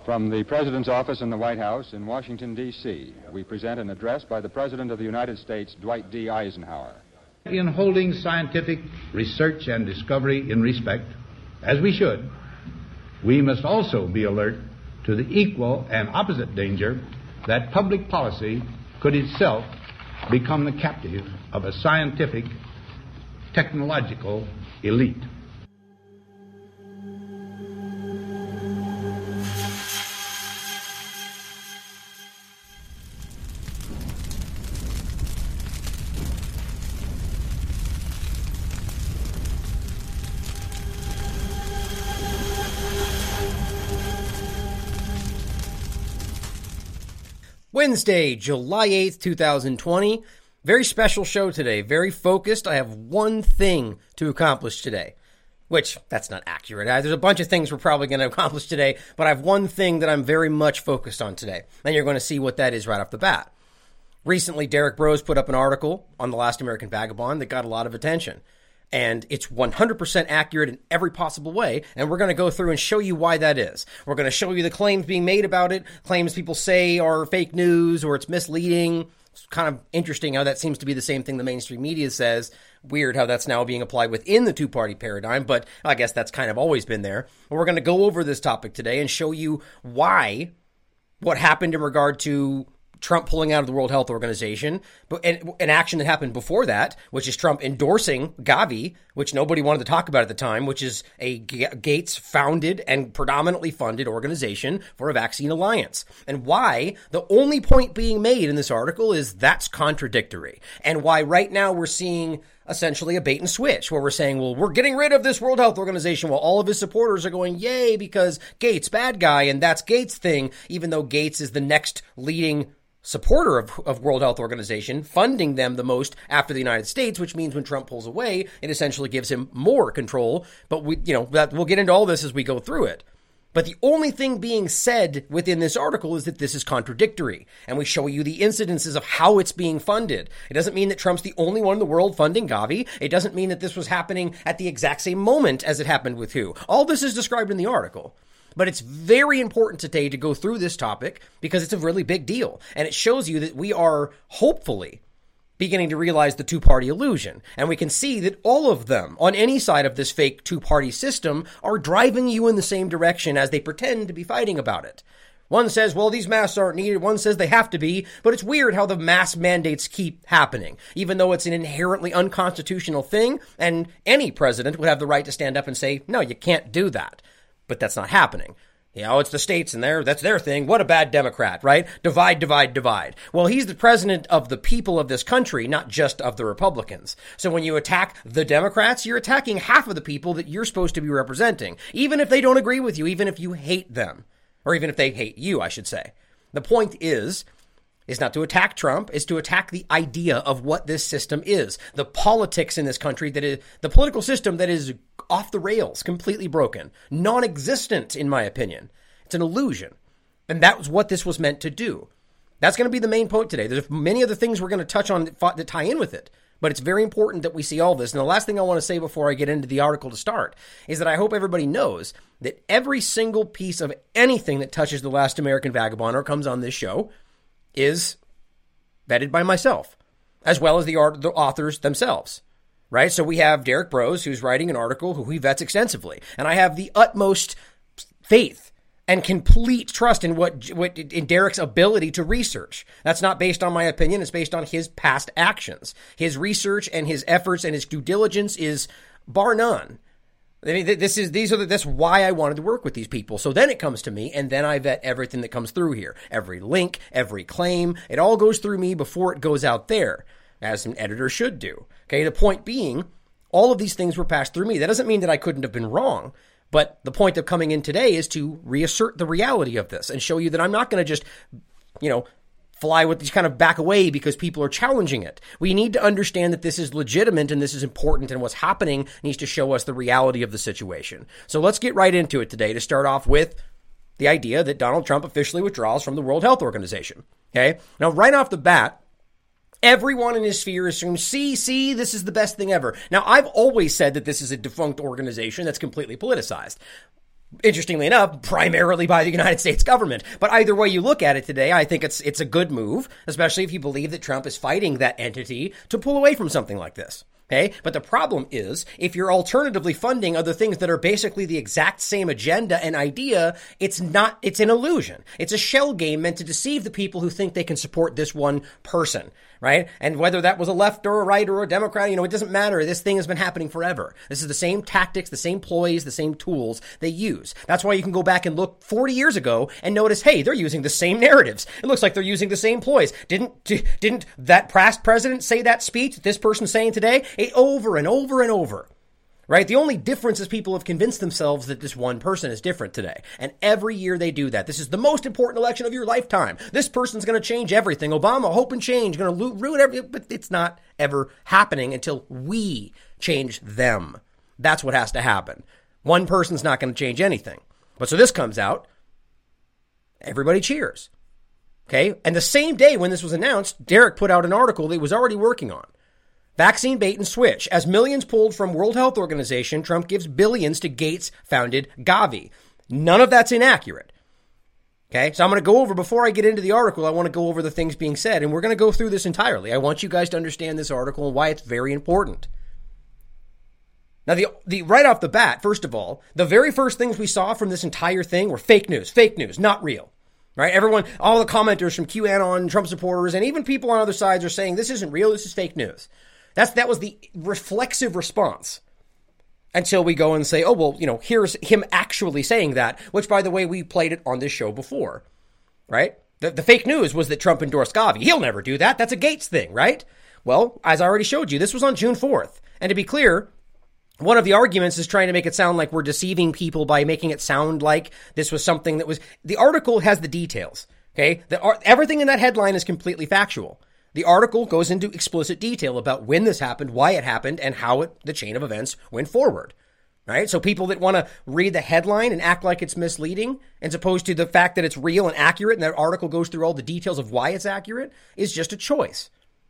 From the President's office in the White House in Washington, D.C., we present an address by the President of the United States, Dwight D. Eisenhower. In holding scientific research and discovery in respect, as we should, we must also be alert to the equal and opposite danger that public policy could itself become the captive of a scientific, technological elite. Wednesday, July 8th, 2020. Very special show today. Very focused. I have one thing to accomplish today. Which, that's not accurate. There's a bunch of things we're probably going to accomplish today, but I have one thing that I'm very much focused on today. And you're going to see what that is right off the bat. Recently, Derek Broze put up an article on The Last American Vagabond that got a lot of attention. And it's 100% accurate in every possible way, and we're going to go through and show you why that is. We're going to show you the claims being made about it, claims people say are fake news or it's misleading. It's kind of interesting how that seems to be the same thing the mainstream media says. Weird how that's now being applied within the two-party paradigm, but I guess that's kind of always been there. But we're going to go over this topic today and show you why, what happened in regard to Trump pulling out of the World Health Organization, but an action that happened before that, which is Trump endorsing Gavi, which nobody wanted to talk about at the time, which is a Gates-founded and predominantly funded organization for a vaccine alliance. And why the only point being made in this article is that's contradictory. And why right now we're seeing essentially a bait and switch, where we're saying, well, we're getting rid of this World Health Organization while all of his supporters are going, yay, because Gates, bad guy, and that's Gates' thing, even though Gates is the next leading supporter of World Health Organization, funding them the most after the United States, which means when Trump pulls away, it essentially gives him more control. But we'll get into all this as we go through it. But the only thing being said within this article is that this is contradictory. And we show you the incidences of how it's being funded. It doesn't mean that Trump's the only one in the world funding Gavi. It doesn't mean that this was happening at the exact same moment as it happened with who. All this is described in the article. But it's very important today to go through this topic because it's a really big deal. And it shows you that we are hopefully beginning to realize the two-party illusion. And we can see that all of them on any side of this fake two-party system are driving you in the same direction as they pretend to be fighting about it. One says, well, these masks aren't needed. One says they have to be. But it's weird how the mask mandates keep happening, even though it's an inherently unconstitutional thing. And any president would have the right to stand up and say, no, you can't do that. But that's not happening. It's the states and that's their thing. What a bad Democrat, right? Divide, divide, divide. Well, he's the president of the people of this country, not just of the Republicans. So when you attack the Democrats, you're attacking half of the people that you're supposed to be representing, even if they don't agree with you, even if you hate them, or even if they hate you, I should say. The point is not to attack Trump, is to attack the idea of what this system is. The politics in this country, that is the political system that is off the rails, completely broken, non-existent, in my opinion. It's an illusion. And that was what this was meant to do. That's going to be the main point today. There's many other things we're going to touch on that tie in with it. But it's very important that we see all this. And the last thing I want to say before I get into the article to start is that I hope everybody knows that every single piece of anything that touches The Last American Vagabond or comes on this show is vetted by myself, as well as the authors themselves, right? So we have Derek Broze, who's writing an article who he vets extensively. And I have the utmost faith and complete trust in in Derek's ability to research. That's not based on my opinion. It's based on his past actions. His research and his efforts and his due diligence is bar none. I mean, that's why I wanted to work with these people. So then it comes to me, and then I vet everything that comes through here. Every link, every claim, it all goes through me before it goes out there, as an editor should do. Okay, the point being, all of these things were passed through me. That doesn't mean that I couldn't have been wrong, but the point of coming in today is to reassert the reality of this and show you that I'm not going to just, fly with these kind of back away because people are challenging it. We need to understand that this is legitimate and this is important, and what's happening needs to show us the reality of the situation. So let's get right into it today to start off with the idea that Donald Trump officially withdraws from the World Health Organization. Okay? Now, right off the bat, everyone in his sphere assumes, see, this is the best thing ever. Now, I've always said that this is a defunct organization that's completely politicized. Interestingly enough, primarily by the United States government. But either way you look at it today, I think it's a good move, especially if you believe that Trump is fighting that entity to pull away from something like this. Okay. But the problem is, if you're alternatively funding other things that are basically the exact same agenda and idea, it's an illusion. It's a shell game meant to deceive the people who think they can support this one person. Right? And whether that was a left or a right or a Democrat, it doesn't matter. This thing has been happening forever. This is the same tactics, the same ploys, the same tools they use. That's why you can go back and look 40 years ago and notice, hey, they're using the same narratives. It looks like they're using the same ploys. Didn't that past president say that speech that this person's saying today? Over and over and over. Right? The only difference is people have convinced themselves that this one person is different today. And every year they do that. This is the most important election of your lifetime. This person's going to change everything. Obama, hope and change, going to ruin everything. But it's not ever happening until we change them. That's what has to happen. One person's not going to change anything. But so this comes out. Everybody cheers. Okay? And the same day when this was announced, Derek put out an article that he was already working on. Vaccine bait and switch. As millions pulled from World Health Organization, Trump gives billions to Gates-founded Gavi. None of that's inaccurate. Okay, so I'm going to go over, before I get into the article, I want to go over the things being said, and we're going to go through this entirely. I want you guys to understand this article and why it's very important. Now, the right off the bat, first of all, the very first things we saw from this entire thing were fake news, not real. Right? Everyone, all the commenters from QAnon, Trump supporters, and even people on other sides are saying this isn't real, this is fake news. That was the reflexive response until we go and say, oh, well, here's him actually saying that, which, by the way, we played it on this show before, right? The fake news was that Trump endorsed Gavi. He'll never do that. That's a Gates thing, right? Well, as I already showed you, this was on June 4th. And to be clear, one of the arguments is trying to make it sound like we're deceiving people by making it sound like this was something that was... The article has the details, okay? Everything in that headline is completely factual. The article goes into explicit detail about when this happened, why it happened, and how the chain of events went forward. Right? So people that want to read the headline and act like it's misleading, as opposed to the fact that it's real and accurate, and that article goes through all the details of why it's accurate, is just a choice.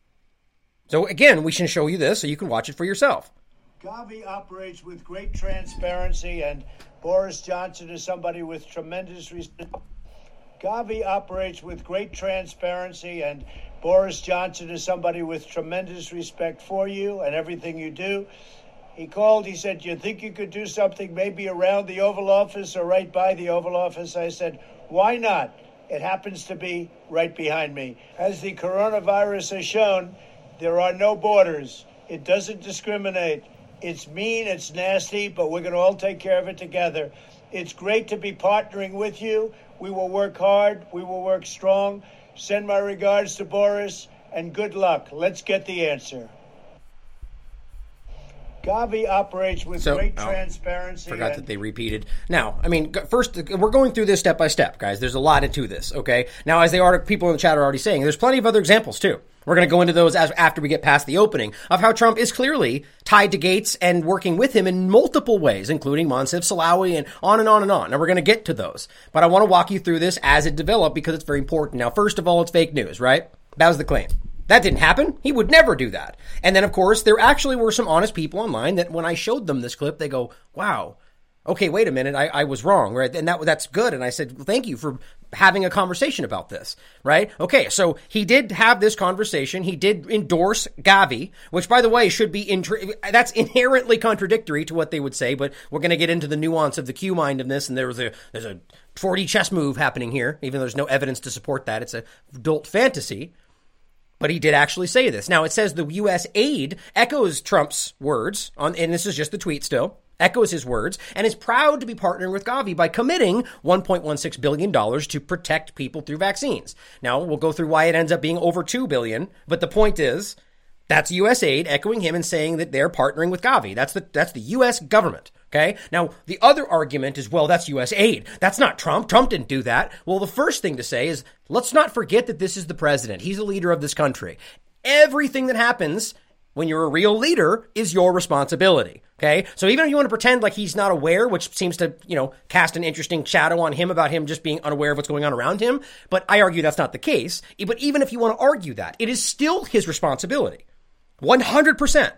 So again, we can show you this so you can watch it for yourself. Gavi operates with great transparency, and Boris Johnson is somebody with tremendous respect. Gavi operates with great transparency, and Boris Johnson is somebody with tremendous respect for you and everything you do. He called, he said, you think you could do something maybe around the Oval Office or right by the Oval Office? I said, why not? It happens to be right behind me. As the coronavirus has shown, there are no borders. It doesn't discriminate. It's mean, it's nasty, but we're going to all take care of it together. It's great to be partnering with you. We will work hard. We will work strong. Send my regards to Boris, and good luck. Let's get the answer. Gavi operates with great transparency. Forgot that they repeated. Now, I mean, first, we're going through this step by step, guys. There's a lot into this, okay? Now, as people in the chat are already saying, there's plenty of other examples, too. We're going to go into those after we get past the opening of how Trump is clearly tied to Gates and working with him in multiple ways, including Moncef Slaoui and on and on and on. Now, we're going to get to those. But I want to walk you through this as it developed because it's very important. Now, first of all, it's fake news, right? That was the claim. That didn't happen. He would never do that. And then, of course, there actually were some honest people online that when I showed them this clip, they go, wow, okay, wait a minute, I was wrong, right? And that's good. And I said, well, thank you for having a conversation about this, right? Okay, so he did have this conversation. He did endorse Gavi, which, by the way, should be that's inherently contradictory to what they would say, but we're going to get into the nuance of the Q mind in this, and there's a 4D chess move happening here, even though there's no evidence to support that. It's a adult fantasy. But he did actually say this. Now, it says the U.S. aid echoes Trump's words, and this is just the tweet still, echoes his words, and is proud to be partnering with Gavi by committing $1.16 billion to protect people through vaccines. Now, we'll go through why it ends up being over $2 billion, but the point is, that's U.S. aid echoing him and saying that they're partnering with Gavi. That's the U.S. government. Okay. Now, the other argument is, well, that's U.S. aid. That's not Trump. Trump didn't do that. Well, the first thing to say is, let's not forget that this is the president. He's the leader of this country. Everything that happens when you're a real leader is your responsibility. Okay. So even if you want to pretend like he's not aware, which seems to, cast an interesting shadow on him about him just being unaware of what's going on around him. But I argue that's not the case. But even if you want to argue that, it is still his responsibility. 100%.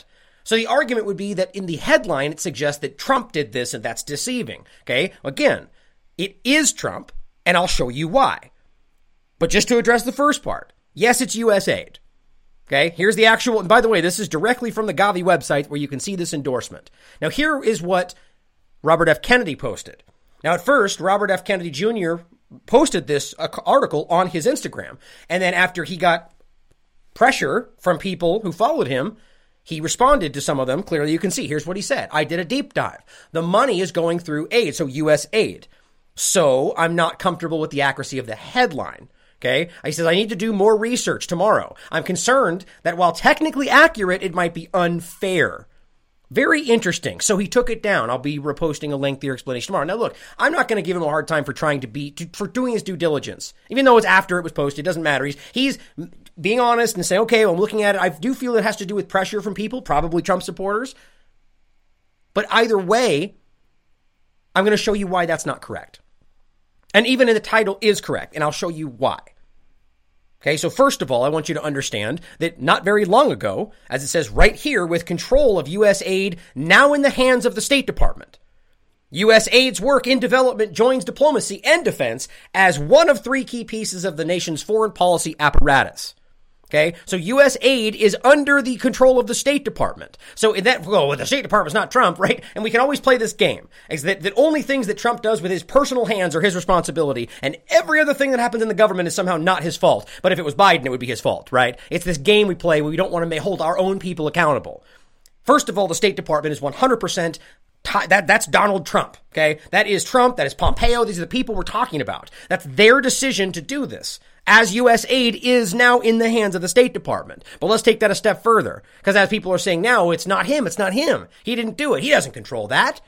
So the argument would be that in the headline, it suggests that Trump did this and that's deceiving. Okay. Again, it is Trump, and I'll show you why. But just to address the first part, yes, it's U.S. aid. Okay. Here's the actual, and by the way, this is directly from the Gavi website where you can see this endorsement. Now, here is what Robert F. Kennedy posted. Now, at first, Robert F. Kennedy Jr. posted this article on his Instagram. And then after he got pressure from people who followed him, he responded to some of them. Clearly, you can see. Here's what he said. I did a deep dive. The money is going through aid, so U.S. aid. So I'm not comfortable with the accuracy of the headline. Okay. He says, I need to do more research tomorrow. I'm concerned that while technically accurate, it might be unfair. Very interesting. So he took it down. I'll be reposting a lengthier explanation tomorrow. Now, look, I'm not going to give him a hard time for for doing his due diligence. Even though it's after it was posted, it doesn't matter. He's being honest and saying, okay, well, I'm looking at it. I do feel it has to do with pressure from people, probably Trump supporters. But either way, I'm going to show you why that's not correct. And even in the title is correct, and I'll show you why. Okay, so first of all, I want you to understand that not very long ago, as it says right here, with control of U.S. aid now in the hands of the State Department, U.S. aid's work in development joins diplomacy and defense as one of 3 key pieces of the nation's foreign policy apparatus. Okay, so U.S. aid is under the control of the State Department. So in that, well, the State Department's not Trump, right? And we can always play this game. Is that only things that Trump does with his personal hands are his responsibility, and every other thing that happens in the government is somehow not his fault. But if it was Biden, it would be his fault, right? It's this game we play where we don't want to hold our own people accountable. First of all, the State Department is 100% that's Donald Trump, okay? That is Trump, that is Pompeo, these are the people we're talking about. That's their decision to do this, as U.S. aid is now in the hands of the State Department. But let's take that a step further, because as people are saying now, it's not him. He didn't do it. He doesn't control that,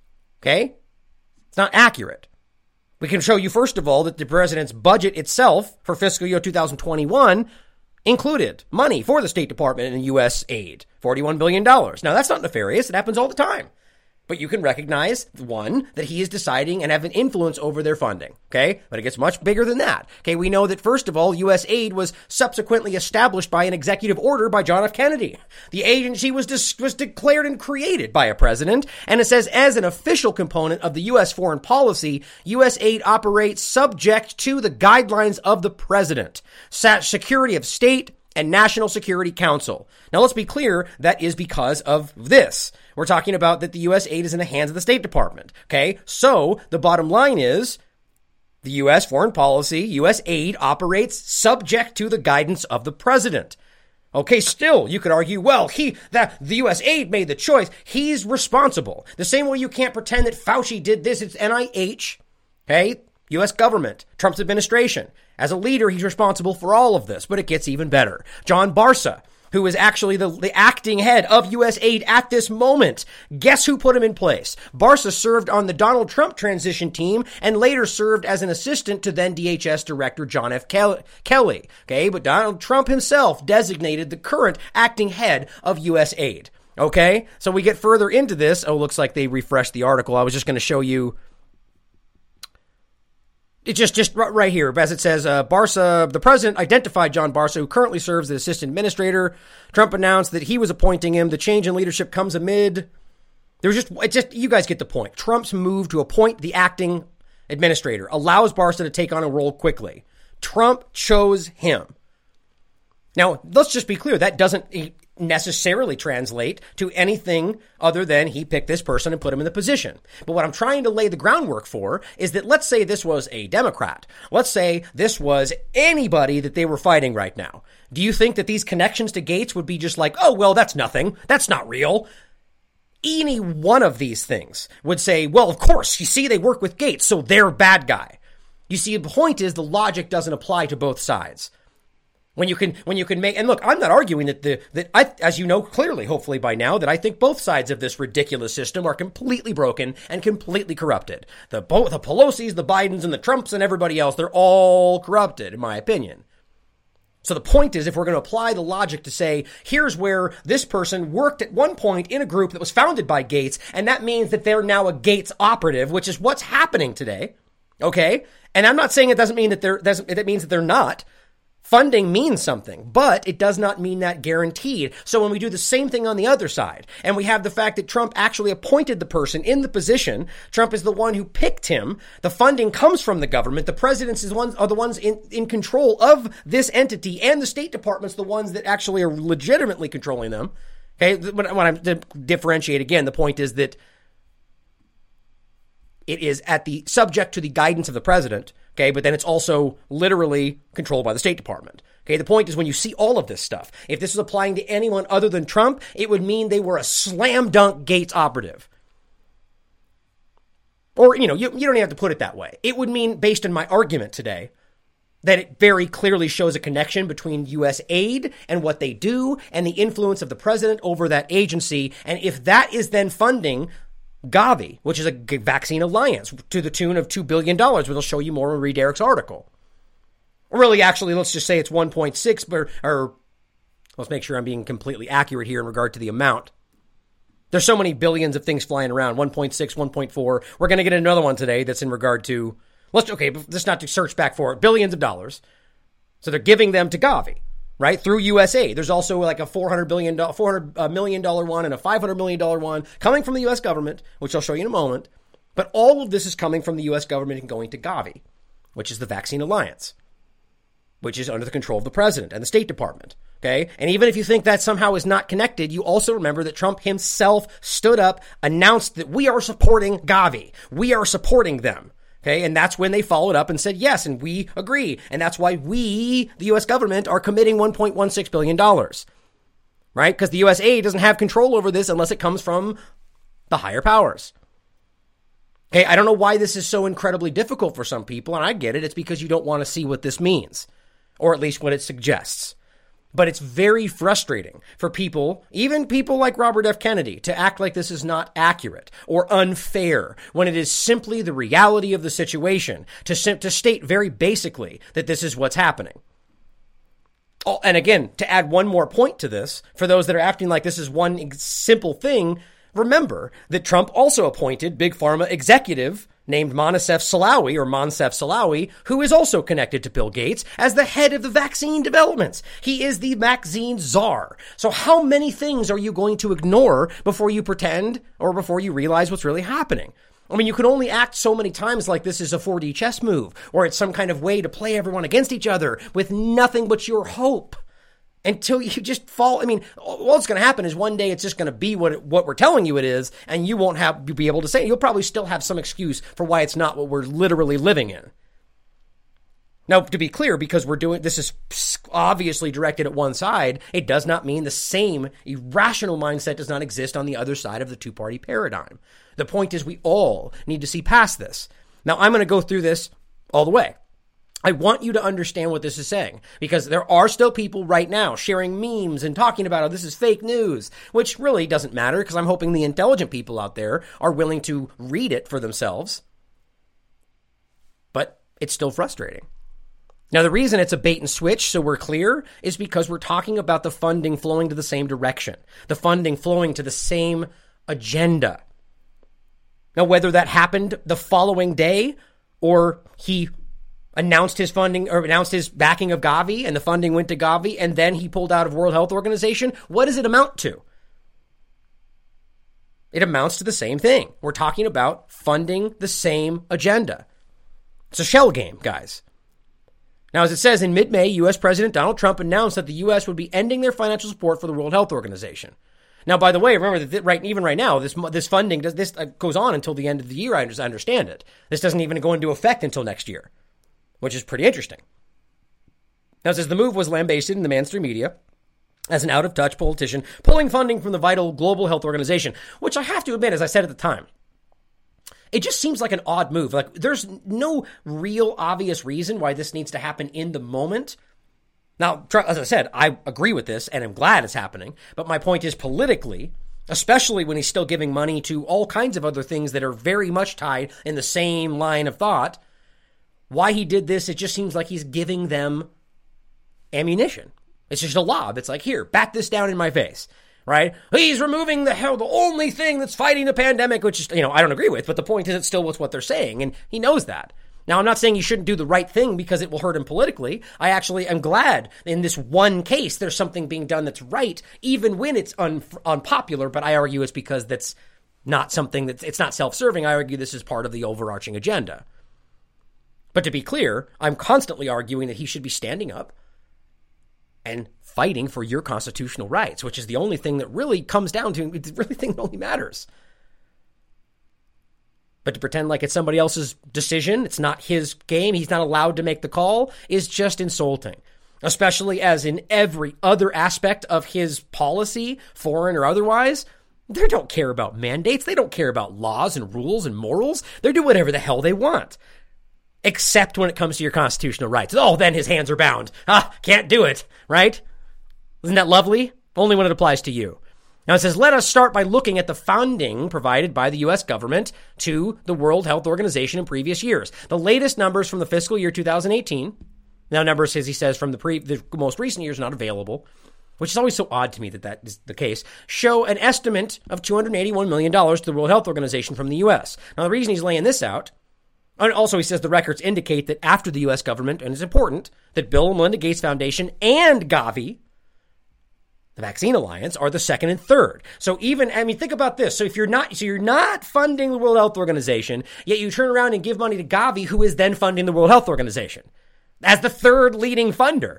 okay? It's not accurate. We can show you, first of all, that the president's budget itself for fiscal year 2021 included money for the State Department and U.S. aid, $41 billion. Now, that's not nefarious. It happens all the time. But you can recognize, one, that he is deciding and have an influence over their funding, okay? But it gets much bigger than that, okay? We know that, first of all, U.S. aid was subsequently established by an executive order by John F. Kennedy. The agency was declared and created by a president, and it says, as an official component of the U.S. foreign policy, U.S. aid operates subject to the guidelines of the president, Secretary of State, and National Security Council. Now, let's be clear, that is because of this. We're talking about that the U.S. aid is in the hands of the State Department, okay? So, the bottom line is, the U.S. foreign policy, U.S. aid operates subject to the guidance of the president. Okay, still, you could argue, well, the U.S. aid made the choice. He's responsible. The same way you can't pretend that Fauci did this. It's NIH, okay? U.S. government, Trump's administration. As a leader, he's responsible for all of this, but it gets even better. John Barsa, who is actually the acting head of U.S. aid at this moment. Guess who put him in place? Barsa served on the Donald Trump transition team and later served as an assistant to then DHS Director John F. Kelly. Okay, but Donald Trump himself designated the current acting head of U.S. aid. Okay, so we get further into this. Oh, looks like they refreshed the article. I was just going to show you. It's just right here, as it says, Barsa, the president identified John Barsa, who currently serves as assistant administrator. Trump announced that he was appointing him. The change in leadership comes amid. You guys get the point. Trump's move to appoint the acting administrator allows Barsa to take on a role quickly. Trump chose him. Now, let's just be clear. That doesn't necessarily translate to anything other than he picked this person and put him in the position. But what I'm trying to lay the groundwork for is that, let's say this was a Democrat. Let's say this was anybody that they were fighting right now. Do you think that these connections to Gates would be just like, oh, well, that's nothing. That's not real. Any one of these things would say, well, of course, you see, they work with Gates, so they're a bad guy. You see, the point is the logic doesn't apply to both sides. When you can make, and look, I'm not arguing that I, as you know clearly, hopefully by now, that I think both sides of this ridiculous system are completely broken and completely corrupted. The Pelosi's, the Bidens, and the Trumps, and everybody else, they're all corrupted, in my opinion. So the point is, if we're going to apply the logic to say, here's where this person worked at one point in a group that was founded by Gates, and that means that they're now a Gates operative, which is what's happening today. Okay? And I'm not saying it doesn't mean that it means that they're not. Funding means something, but it does not mean that guaranteed. So when we do the same thing on the other side, and we have the fact that Trump actually appointed the person in the position, Trump is the one who picked him, the funding comes from the government, the presidents are the ones in control of this entity, and the State Department's the ones that actually are legitimately controlling them. Okay, when I'm to differentiate again, the point is that it is subject to the guidance of the president, okay, but then it's also literally controlled by the State Department. Okay, the point is when you see all of this stuff, if this was applying to anyone other than Trump, it would mean they were a slam dunk Gates operative. Or, you don't even have to put it that way. It would mean, based on my argument today, that it very clearly shows a connection between U.S. aid and what they do and the influence of the president over that agency. And if that is then funding Gavi, which is a vaccine alliance to the tune of $2 billion, which I'll show you more when we read Eric's article. Really, actually, let's just say it's 1.6, or let's make sure I'm being completely accurate here in regard to the amount. There's so many billions of things flying around, 1.6, 1.4. We're going to get another one today that's in regard to, let's not to search back for it, billions of dollars. So they're giving them to Gavi. Right? Through USA. There's also like a $400 million one and a $500 million one coming from the U.S. government, which I'll show you in a moment. But all of this is coming from the U.S. government and going to Gavi, which is the vaccine alliance, which is under the control of the president and the State Department. Okay? And even if you think that somehow is not connected, you also remember that Trump himself stood up, announced that we are supporting Gavi. We are supporting them. Okay, and that's when they followed up and said, yes, and we agree. And that's why we, the U.S. government, are committing $1.16 billion. Right? Because the USA doesn't have control over this unless it comes from the higher powers. Okay, I don't know why this is so incredibly difficult for some people, and I get it. It's because you don't want to see what this means, or at least what it suggests. But it's very frustrating for people, even people like Robert F. Kennedy, to act like this is not accurate or unfair when it is simply the reality of the situation, to state very basically that this is what's happening. Oh, and again, to add one more point to this, for those that are acting like this is one simple thing, remember that Trump also appointed Big Pharma executive named Moncef Slaoui, who is also connected to Bill Gates, as the head of the vaccine developments. He is the vaccine czar. So how many things are you going to ignore before you pretend or before you realize what's really happening? I mean, you can only act so many times like this is a 4D chess move, or it's some kind of way to play everyone against each other with nothing but your hope. Until you just fall. I mean, what's going to happen is one day it's just going to be what we're telling you it is, and you won't be able to say it. You'll probably still have some excuse for why it's not what we're literally living in. Now, to be clear, because this is obviously directed at one side, it does not mean the same irrational mindset does not exist on the other side of the two-party paradigm. The point is we all need to see past this. Now, I'm going to go through this all the way. I want you to understand what this is saying, because there are still people right now sharing memes and talking about, oh, this is fake news, which really doesn't matter, because I'm hoping the intelligent people out there are willing to read it for themselves. But it's still frustrating. Now, the reason it's a bait and switch, so we're clear, is because we're talking about the funding flowing to the same direction, the funding flowing to the same agenda. Now, whether that happened the following day or he announced his funding or announced his backing of Gavi and the funding went to Gavi and then he pulled out of World Health Organization, what does it amount to? It amounts to the same thing. We're talking about funding the same agenda. It's a shell game, guys. Now, as it says, in mid-May, U.S. President Donald Trump announced that the U.S. would be ending their financial support for the World Health Organization. Now, by the way, remember that even right now, this funding goes on until the end of the year. I understand it. This doesn't even go into effect until next year, which is pretty interesting. Now, it says the move was lambasted in the mainstream media as an out-of-touch politician pulling funding from the vital global health organization, which I have to admit, as I said at the time, it just seems like an odd move. Like, there's no real obvious reason why this needs to happen in the moment. Now, as I said, I agree with this and am glad it's happening. But my point is politically, especially when he's still giving money to all kinds of other things that are very much tied in the same line of thought, why he did this, it just seems like he's giving them ammunition. It's just a lob. It's like, here, bat this down in my face, right? He's removing the only thing that's fighting the pandemic, which is, I don't agree with, but the point is it's still what they're saying, and he knows that. Now, I'm not saying you shouldn't do the right thing because it will hurt him politically. I actually am glad in this one case there's something being done that's right, even when it's unpopular. But I argue it's because that's not something it's not self-serving. I argue this is part of the overarching agenda. But to be clear, I'm constantly arguing that he should be standing up and fighting for your constitutional rights, which is the only thing that really comes down to, it's the really thing that only matters. But to pretend like it's somebody else's decision, it's not his game, he's not allowed to make the call, is just insulting. Especially as in every other aspect of his policy, foreign or otherwise, they don't care about mandates, they don't care about laws and rules and morals, they do whatever the hell they want. Except when it comes to your constitutional rights. Oh, then his hands are bound. Can't do it, right? Isn't that lovely? Only when it applies to you. Now it says, let us start by looking at the funding provided by the U.S. government to the World Health Organization in previous years. The latest numbers from the fiscal year 2018, now numbers, as he says, from the most recent years not available, which is always so odd to me that is the case, show an estimate of $281 million to the World Health Organization from the U.S. Now the reason he's laying this out, and also he says the records indicate that after the U.S. government, and it's important, that Bill and Melinda Gates Foundation and Gavi, the Vaccine Alliance, are the second and third. So even, think about this. So if you're not funding the World Health Organization, yet you turn around and give money to Gavi, who is then funding the World Health Organization as the third leading funder.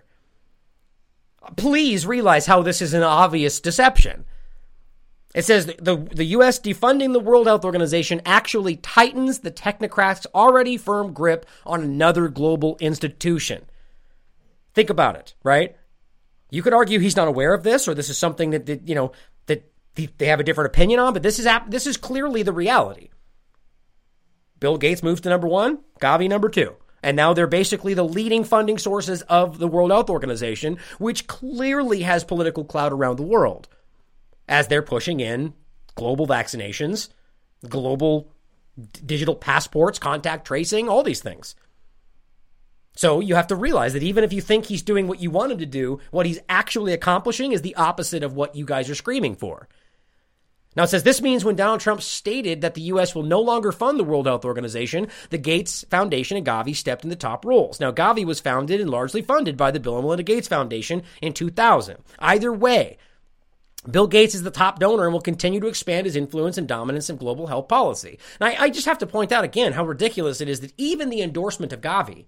Please realize how this is an obvious deception. It says the U.S. defunding the World Health Organization actually tightens the technocrats' already firm grip on another global institution. Think about it, right? You could argue he's not aware of this, or this is something that they have a different opinion on, but this is clearly the reality. Bill Gates moves to number one, Gavi number two. And now they're basically the leading funding sources of the World Health Organization, which clearly has political clout around the world, as they're pushing in global vaccinations, global digital passports, contact tracing, all these things. So you have to realize that even if you think he's doing what you want him to do, what he's actually accomplishing is the opposite of what you guys are screaming for. Now it says this means when Donald Trump stated that the U.S. will no longer fund the World Health Organization, the Gates Foundation and Gavi stepped in the top roles. Now Gavi was founded and largely funded by the Bill and Melinda Gates Foundation in 2000. Either way, Bill Gates is the top donor and will continue to expand his influence and dominance in global health policy. Now I just have to point out again how ridiculous it is that even the endorsement of Gavi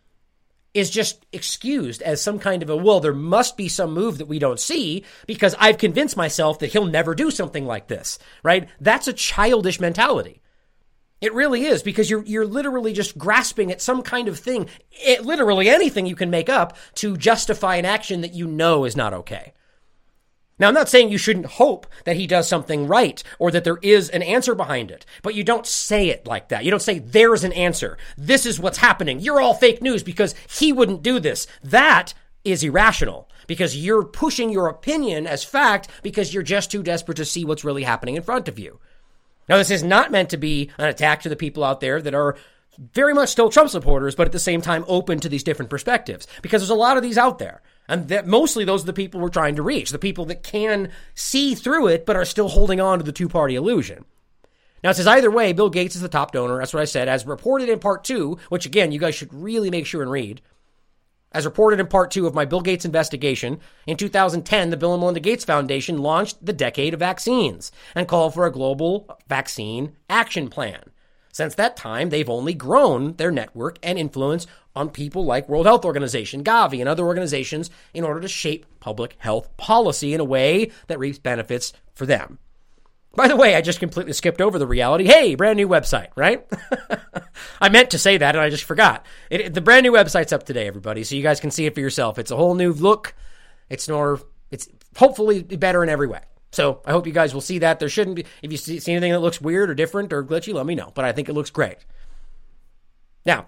is just excused as some kind of there must be some move that we don't see because I've convinced myself that he'll never do something like this, right? That's a childish mentality. It really is, because you're literally just grasping at some kind of thing, literally anything you can make up to justify an action that you know is not okay. Now, I'm not saying you shouldn't hope that he does something right or that there is an answer behind it, but you don't say it like that. You don't say there's an answer. This is what's happening. You're all fake news because he wouldn't do this. That is irrational because you're pushing your opinion as fact because you're just too desperate to see what's really happening in front of you. Now, this is not meant to be an attack to the people out there that are very much still Trump supporters, but at the same time open to these different perspectives, because there's a lot of these out there. And that mostly those are the people we're trying to reach, the people that can see through it, but are still holding on to the two-party illusion. Now, it says either way, Bill Gates is the top donor. That's what I said. As reported in part 2, which again, you guys should really make sure and read. As reported in part 2 of my Bill Gates investigation, in 2010, the Bill and Melinda Gates Foundation launched the Decade of Vaccines and called for a global vaccine action plan. Since that time, they've only grown their network and influence on people like World Health Organization, Gavi, and other organizations in order to shape public health policy in a way that reaps benefits for them. By the way, I just completely skipped over the reality. Hey, brand new website, right? I meant to say that and I just forgot. The brand new website's up today, everybody, so you guys can see it for yourself. It's a whole new look. It's hopefully better in every way. So I hope you guys will see that. There shouldn't be, if you see anything that looks weird or different or glitchy, let me know. But I think it looks great. Now,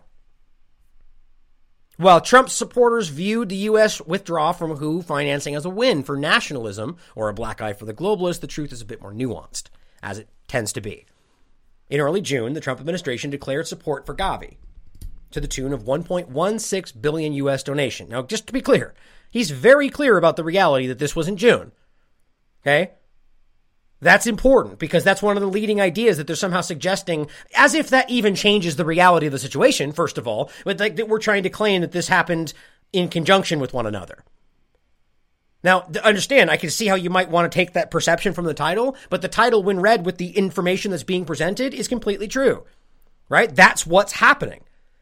while Trump supporters viewed the U.S. withdrawal from WHO financing as a win for nationalism or a black eye for the globalists, the truth is a bit more nuanced, as it tends to be. In early June, the Trump administration declared support for Gavi to the tune of $1.16 billion U.S. donation. Now, just to be clear, he's very clear about the reality that this was in June. Okay? That's important because that's one of the leading ideas that they're somehow suggesting, as if that even changes the reality of the situation, first of all, but like that we're trying to claim that this happened in conjunction with one another. Now, understand, I can see how you might want to take that perception from the title, but the title, when read with the information that's being presented, is completely true, right? That's what's happening.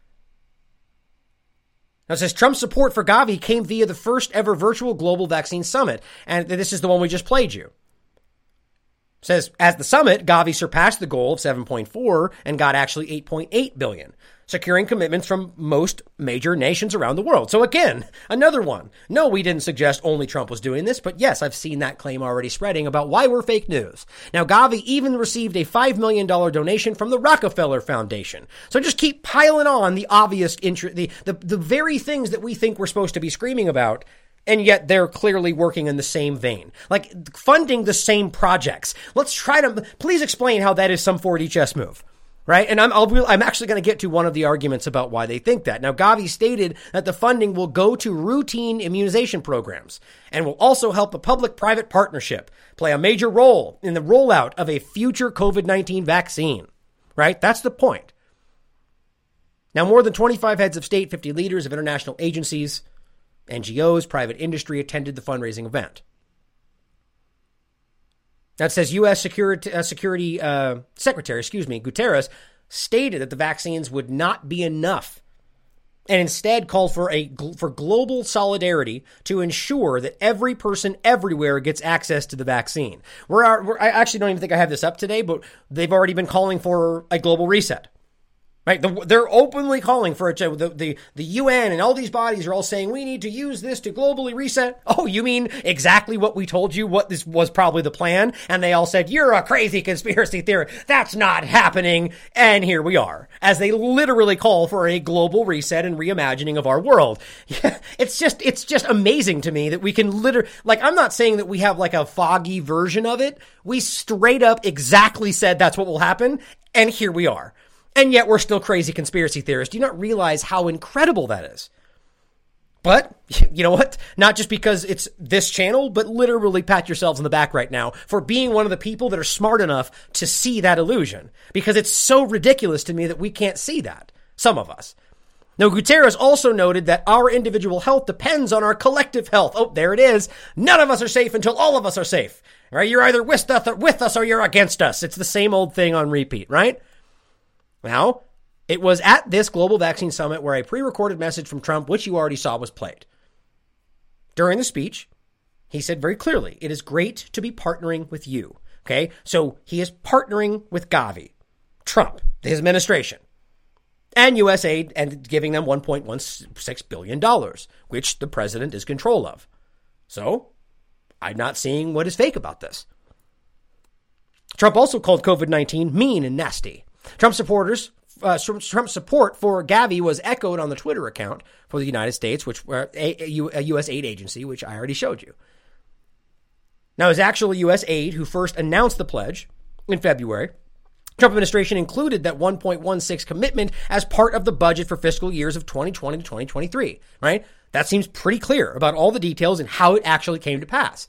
Now, it says Trump's support for Gavi came via the first ever virtual global vaccine summit, and this is the one we just played you. It says, at the summit, Gavi surpassed the goal of 7.4 and got actually 8.8 billion, securing commitments from most major nations around the world. So again, another one. No, we didn't suggest only Trump was doing this, but yes, I've seen that claim already spreading about why we're fake news. Now, Gavi even received a $5 million donation from the Rockefeller Foundation. So just keep piling on the obvious the very things that we think we're supposed to be screaming about. And yet they're clearly working in the same vein, like funding the same projects. Let's try to, please explain how that is some 4D chess move, right? And I'm actually going to get to one of the arguments about why they think that. Now, Gavi stated that the funding will go to routine immunization programs and will also help a public-private partnership play a major role in the rollout of a future COVID-19 vaccine, right? That's the point. Now, more than 25 heads of state, 50 leaders of international agencies, NGOs, private industry attended the fundraising event. That says U.S. Security Secretary, Guterres, stated that the vaccines would not be enough and instead called for global solidarity to ensure that every person everywhere gets access to the vaccine. I actually don't even think I have this up today, but they've already been calling for a global reset. Right, they're openly calling for it. The UN and all these bodies are all saying we need to use this to globally reset. Oh, you mean exactly what we told you? What this was probably the plan, and they all said you're a crazy conspiracy theory. That's not happening. And here we are, as they literally call for a global reset and reimagining of our world. It's just amazing to me that we can I'm not saying that we have like a foggy version of it. We straight up exactly said that's what will happen, and here we are. And yet we're still crazy conspiracy theorists. Do you not realize how incredible that is? But, you know what? Not just because it's this channel, but literally pat yourselves on the back right now for being one of the people that are smart enough to see that illusion. Because it's so ridiculous to me that we can't see that. Some of us. Now, Guterres also noted that our individual health depends on our collective health. Oh, there it is. None of us are safe until all of us are safe. Right? You're either with us or you're against us. It's the same old thing on repeat, right? Now, it was at this global vaccine summit where a pre-recorded message from Trump, which you already saw, was played. During the speech, he said very clearly, it is great to be partnering with you. Okay, so he is partnering with Gavi, Trump, his administration, and USAID, and giving them $1.16 billion, which the president is control of. So, I'm not seeing what is fake about this. Trump also called COVID-19 mean and nasty. Trump's support for Gavi was echoed on the Twitter account for the United States, which a U.S. aid agency, which I already showed you. Now, it was actually U.S. aid who first announced the pledge in February. Trump administration included that 1.16 commitment as part of the budget for fiscal years of 2020 to 2023, right? That seems pretty clear about all the details and how it actually came to pass.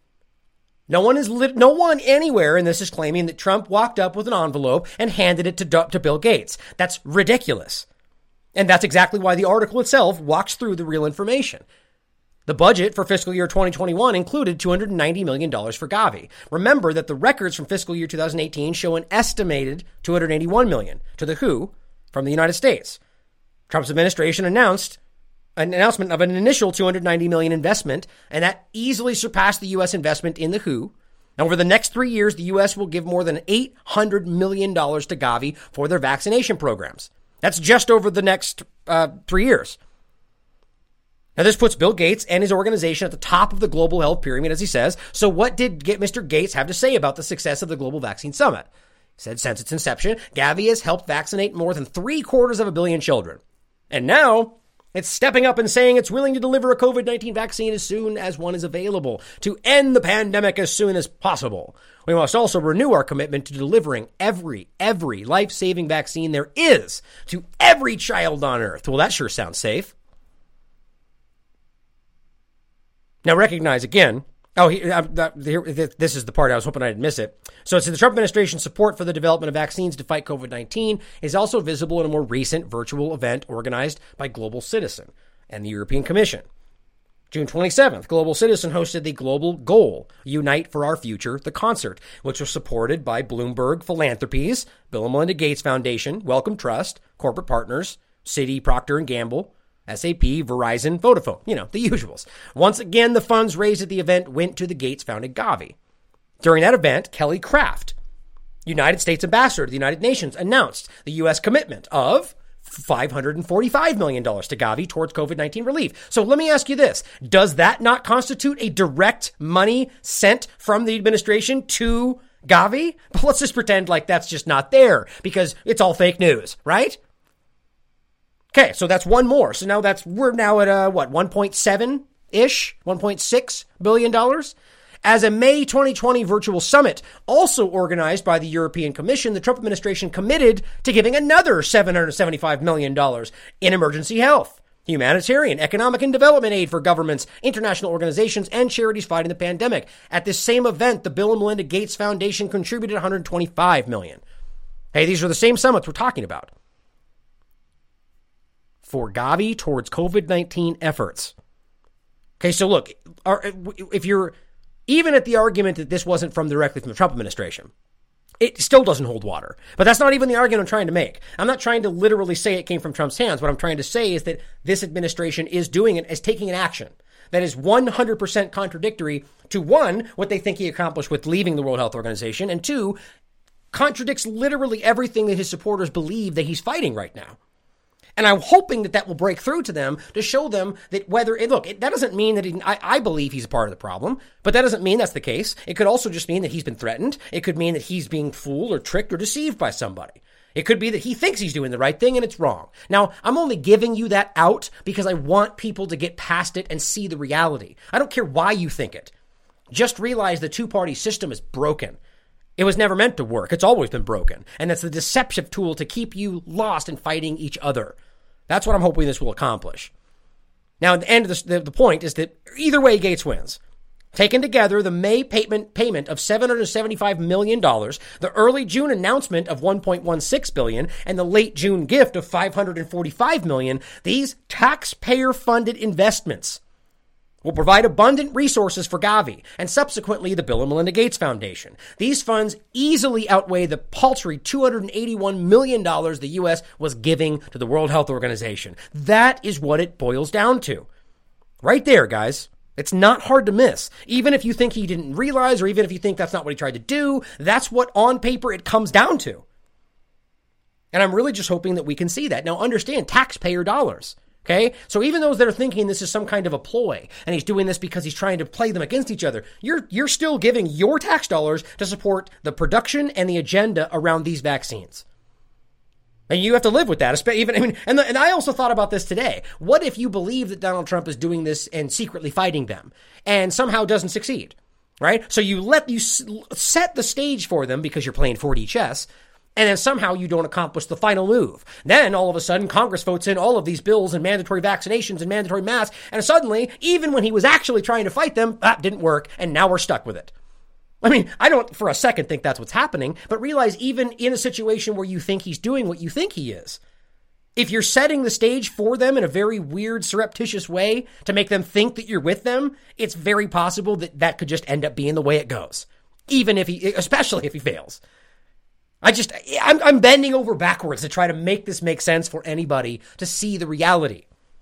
No one anywhere in this is claiming that Trump walked up with an envelope and handed it to Bill Gates. That's ridiculous. And that's exactly why the article itself walks through the real information. The budget for fiscal year 2021 included $290 million for Gavi. Remember that the records from fiscal year 2018 show an estimated $281 million to the WHO from the United States. Trump's administration announced an announcement of an initial $290 million investment, and that easily surpassed the U.S. investment in the WHO. Over the next 3 years, the U.S. will give more than $800 million to Gavi for their vaccination programs. That's just over the next 3 years. Now, this puts Bill Gates and his organization at the top of the global health pyramid, as he says. So what did Mr. Gates have to say about the success of the Global Vaccine Summit? He said, since its inception, Gavi has helped vaccinate more than 750 million children. And now it's stepping up and saying it's willing to deliver a COVID-19 vaccine as soon as one is available to end the pandemic as soon as possible. We must also renew our commitment to delivering every life-saving vaccine there is to every child on Earth. Well, that sure sounds safe. Now recognize again, This is the part I was hoping I didn't miss it. So it's the Trump administration's support for the development of vaccines to fight COVID-19 is also visible in a more recent virtual event organized by Global Citizen and the European Commission. June 27th, Global Citizen hosted the Global Goal, Unite for Our Future, the concert, which was supported by Bloomberg Philanthropies, Bill and Melinda Gates Foundation, Wellcome Trust, corporate partners, Citi, Procter & Gamble, SAP, Verizon, Vodafone, the usuals. Once again, the funds raised at the event went to the Gates-founded Gavi. During that event, Kelly Craft, United States Ambassador to the United Nations, announced the U.S. commitment of $545 million to Gavi towards COVID-19 relief. So let me ask you this. Does that not constitute a direct money sent from the administration to Gavi? But let's just pretend like that's just not there because it's all fake news, right? Okay, so that's one more. So now we're now at 1.7-ish, $1.6 billion. As a May 2020 virtual summit, also organized by the European Commission, the Trump administration committed to giving another $775 million in emergency health, humanitarian, economic, and development aid for governments, international organizations, and charities fighting the pandemic. At this same event, the Bill and Melinda Gates Foundation contributed $125 million. Hey, these are the same summits we're talking about for Gavi towards COVID-19 efforts. Okay, so look, if you're even at the argument that this wasn't directly from the Trump administration, it still doesn't hold water. But that's not even the argument I'm trying to make. I'm not trying to literally say it came from Trump's hands. What I'm trying to say is that this administration is doing it, is taking an action that is 100% contradictory to, one, what they think he accomplished with leaving the World Health Organization, and two, contradicts literally everything that his supporters believe that he's fighting right now. And I'm hoping that will break through to them to show them that that doesn't mean that I believe he's a part of the problem, but that doesn't mean that's the case. It could also just mean that he's been threatened. It could mean that he's being fooled or tricked or deceived by somebody. It could be that he thinks he's doing the right thing and it's wrong. Now, I'm only giving you that out because I want people to get past it and see the reality. I don't care why you think it. Just realize the two-party system is broken. It was never meant to work. It's always been broken. And it's the deceptive tool to keep you lost in fighting each other. That's what I'm hoping this will accomplish. Now, at the end of the point is that either way, Gates wins. Taken together, the May payment of $775 million, the early June announcement of $1.16 billion, and the late June gift of $545 million, these taxpayer-funded investments will provide abundant resources for Gavi and subsequently the Bill and Melinda Gates Foundation. These funds easily outweigh the paltry $281 million the U.S. was giving to the World Health Organization. That is what it boils down to. Right there, guys. It's not hard to miss. Even if you think he didn't realize, or even if you think that's not what he tried to do, that's what on paper it comes down to. And I'm really just hoping that we can see that. Now understand, taxpayer dollars. Okay, so even those that are thinking this is some kind of a ploy and he's doing this because he's trying to play them against each other, you're still giving your tax dollars to support the production and the agenda around these vaccines. And you have to live with that. And I also thought about this today. What if you believe that Donald Trump is doing this and secretly fighting them and somehow doesn't succeed, right? So you set the stage for them because you're playing 4D chess. And then somehow you don't accomplish the final move. Then all of a sudden, Congress votes in all of these bills and mandatory vaccinations and mandatory masks. And suddenly, even when he was actually trying to fight them, that didn't work. And now we're stuck with it. I mean, I don't for a second think that's what's happening. But realize even in a situation where you think he's doing what you think he is, if you're setting the stage for them in a very weird, surreptitious way to make them think that you're with them, it's very possible that could just end up being the way it goes. Especially if he fails. I'm bending over backwards to try to make this make sense for anybody to see the reality.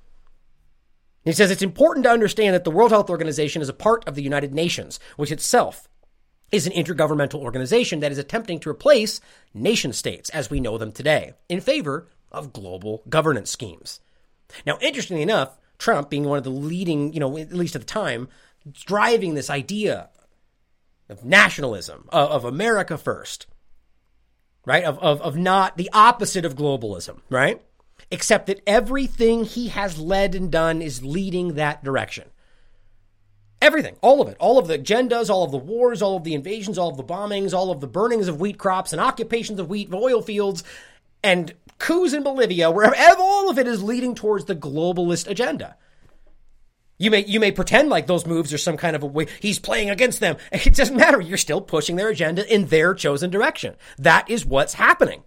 He says it's important to understand that the World Health Organization is a part of the United Nations, which itself is an intergovernmental organization that is attempting to replace nation states as we know them today in favor of global governance schemes. Now, interestingly enough, Trump being one of the leading, at least at the time, driving this idea of nationalism, of America first. Right? Of not the opposite of globalism, right? Except that everything he has led and done is leading that direction. Everything, all of it, all of the agendas, all of the wars, all of the invasions, all of the bombings, all of the burnings of wheat crops and occupations of wheat oil fields and coups in Bolivia, wherever, all of it is leading towards the globalist agenda. You may pretend like those moves are some kind of a way he's playing against them. It doesn't matter. You're still pushing their agenda in their chosen direction. That is what's happening.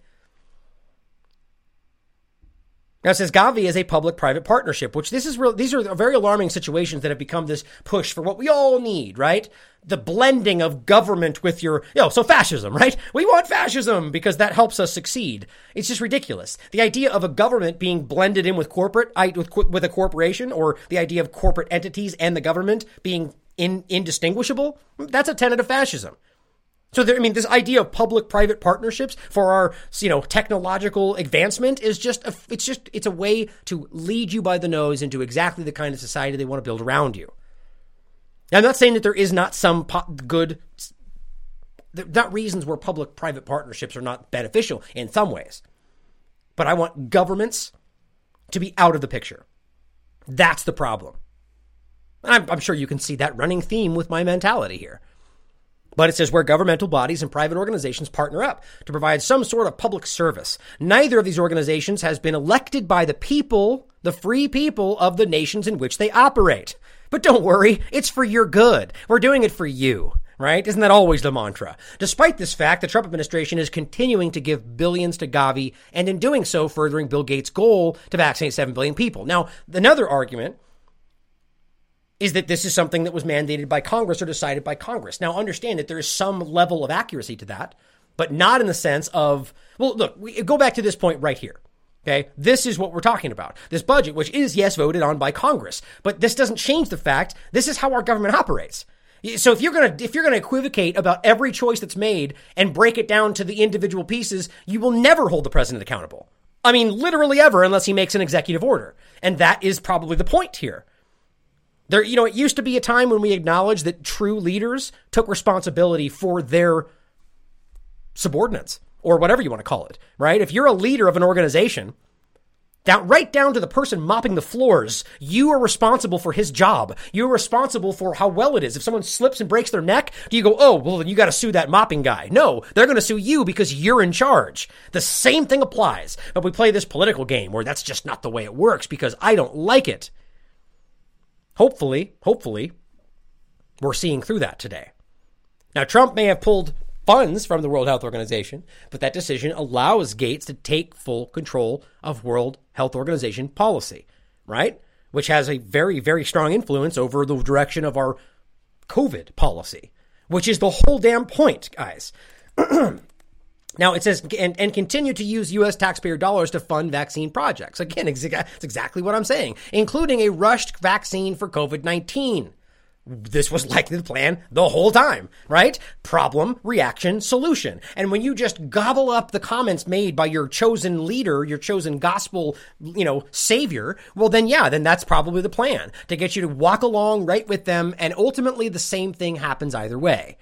Now it says Gavi is a public-private partnership, which these are very alarming situations that have become this push for what we all need, right? The blending of government with so fascism, right? We want fascism because that helps us succeed. It's just ridiculous. The idea of a government being blended in with with a corporation, or the idea of corporate entities and the government being indistinguishable, that's a tenet of fascism. So this idea of public-private partnerships for our, technological advancement is it's a way to lead you by the nose into exactly the kind of society they want to build around you. Now, I'm not saying that there is not some not reasons where public-private partnerships are not beneficial in some ways, but I want governments to be out of the picture. That's the problem. I'm sure you can see that running theme with my mentality here. But it says where governmental bodies and private organizations partner up to provide some sort of public service. Neither of these organizations has been elected by the people, the free people of the nations in which they operate. But don't worry, it's for your good. We're doing it for you, right? Isn't that always the mantra? Despite this fact, the Trump administration is continuing to give billions to Gavi, and in doing so, furthering Bill Gates' goal to vaccinate 7 billion people. Now, another argument is that this is something that was mandated by Congress or decided by Congress. Now, understand that there is some level of accuracy to that, but not in the sense of, well, look, we go back to this point right here. Okay, this is what we're talking about. This budget, which is, yes, voted on by Congress, but this doesn't change the fact this is how our government operates. So if you're gonna equivocate about every choice that's made and break it down to the individual pieces, you will never hold the president accountable. I mean, literally ever, unless he makes an executive order. And that is probably the point here. There, it used to be a time when we acknowledged that true leaders took responsibility for their subordinates, or whatever you want to call it, right? If you're a leader of an organization, right down to the person mopping the floors, you are responsible for his job. You're responsible for how well it is. If someone slips and breaks their neck, do you go, oh, well, then you got to sue that mopping guy? No, they're going to sue you because you're in charge. The same thing applies. But we play this political game where that's just not the way it works because I don't like it. Hopefully, we're seeing through that today. Now, Trump may have pulled funds from the World Health Organization, but that decision allows Gates to take full control of World Health Organization policy, right? Which has a very, very strong influence over the direction of our COVID policy, which is the whole damn point, guys. Now, it says, and continue to use U.S. taxpayer dollars to fund vaccine projects. Again, it's exactly what I'm saying, including a rushed vaccine for COVID-19. This was likely the plan the whole time, right? Problem, reaction, solution. And when you just gobble up the comments made by your chosen leader, your chosen gospel, savior, well, then that's probably the plan, to get you to walk along right with them. And ultimately, the same thing happens either way.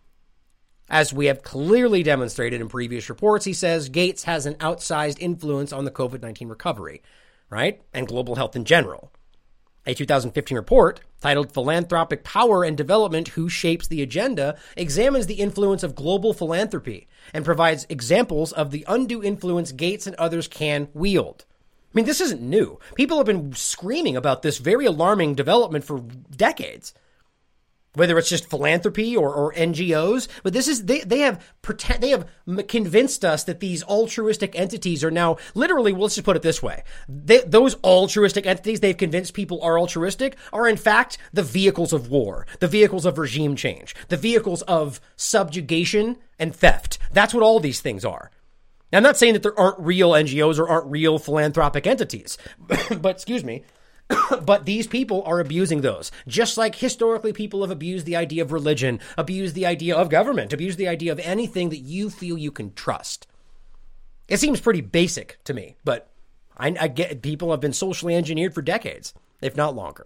As we have clearly demonstrated in previous reports, he says Gates has an outsized influence on the COVID-19 recovery, right? And global health in general. A 2015 report titled Philanthropic Power and Development, Who Shapes the Agenda, examines the influence of global philanthropy and provides examples of the undue influence Gates and others can wield. I mean, this isn't new. People have been screaming about this very alarming development for decades. Whether it's just philanthropy or NGOs, but this is they have convinced us that these altruistic entities are now literally. Well, let's just put it this way: those altruistic entities they've convinced people are altruistic are in fact the vehicles of war, the vehicles of regime change, the vehicles of subjugation and theft. That's what all these things are. Now, I'm not saying that there aren't real NGOs or aren't real philanthropic entities, but excuse me. But these people are abusing those, just like historically people have abused the idea of religion, abused the idea of government, abused the idea of anything that you feel you can trust. It seems pretty basic to me, but I get people have been socially engineered for decades, if not longer.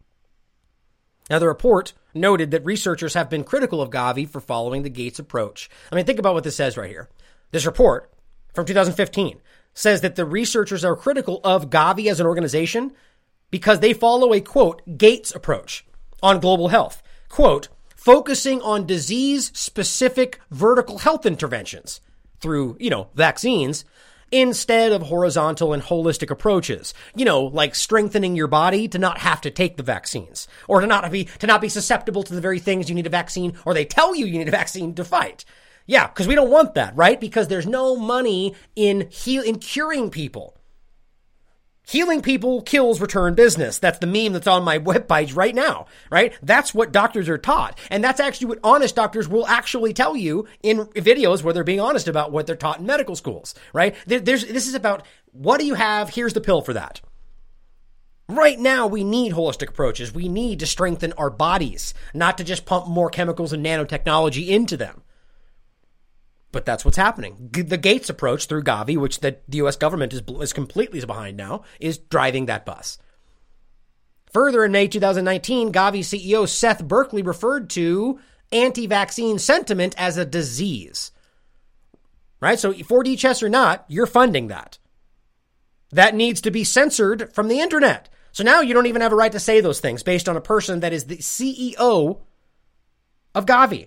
Now, the report noted that researchers have been critical of Gavi for following the Gates approach. I mean, think about what this says right here. This report from 2015 says that the researchers are critical of Gavi as an organization because they follow a, quote, Gates approach on global health, quote, focusing on disease-specific vertical health interventions through, vaccines, instead of horizontal and holistic approaches. You know, like strengthening your body to not have to take the vaccines, or to not be susceptible to the very things you need a vaccine, or they tell you need a vaccine to fight. Yeah, because we don't want that, right? Because there's no money in curing people. Healing people kills return business. That's the meme that's on my webpage right now, right? That's what doctors are taught. And that's actually what honest doctors will actually tell you in videos where they're being honest about what they're taught in medical schools, right? This is about, what do you have? Here's the pill for that. Right now, we need holistic approaches. We need to strengthen our bodies, not to just pump more chemicals and nanotechnology into them. But that's what's happening. The Gates approach through Gavi, which the U.S. government is completely behind now, is driving that bus. Further, in May 2019, Gavi CEO Seth Berkley referred to anti-vaccine sentiment as a disease. Right? So 4D chess or not, you're funding that. That needs to be censored from the internet. So now you don't even have a right to say those things based on a person that is the CEO of Gavi.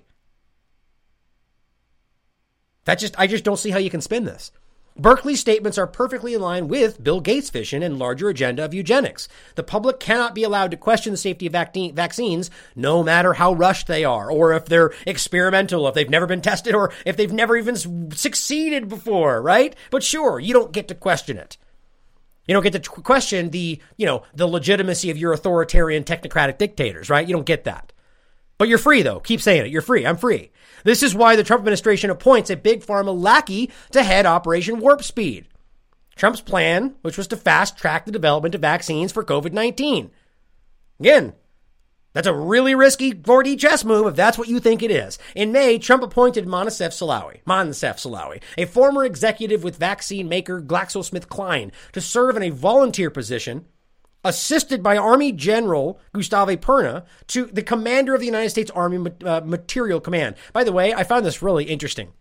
I just don't see how you can spin this. Berkeley's statements are perfectly in line with Bill Gates' vision and larger agenda of eugenics. The public cannot be allowed to question the safety of vaccines, no matter how rushed they are, or if they're experimental, if they've never been tested, or if they've never even succeeded before, right? But sure, you don't get to question it. You don't get to question the legitimacy of your authoritarian technocratic dictators, right? You don't get that. But you're free, though. Keep saying it. You're free. I'm free. This is why the Trump administration appoints a big pharma lackey to head Operation Warp Speed. Trump's plan, which was to fast-track the development of vaccines for COVID-19. Again, that's a really risky 4D chess move if that's what you think it is. In May, Trump appointed Moncef Slaoui, a former executive with vaccine maker GlaxoSmithKline, to serve in a volunteer position, assisted by Army General Gustave Perna, to the commander of the United States Army Material Command. By the way, I found this really interesting.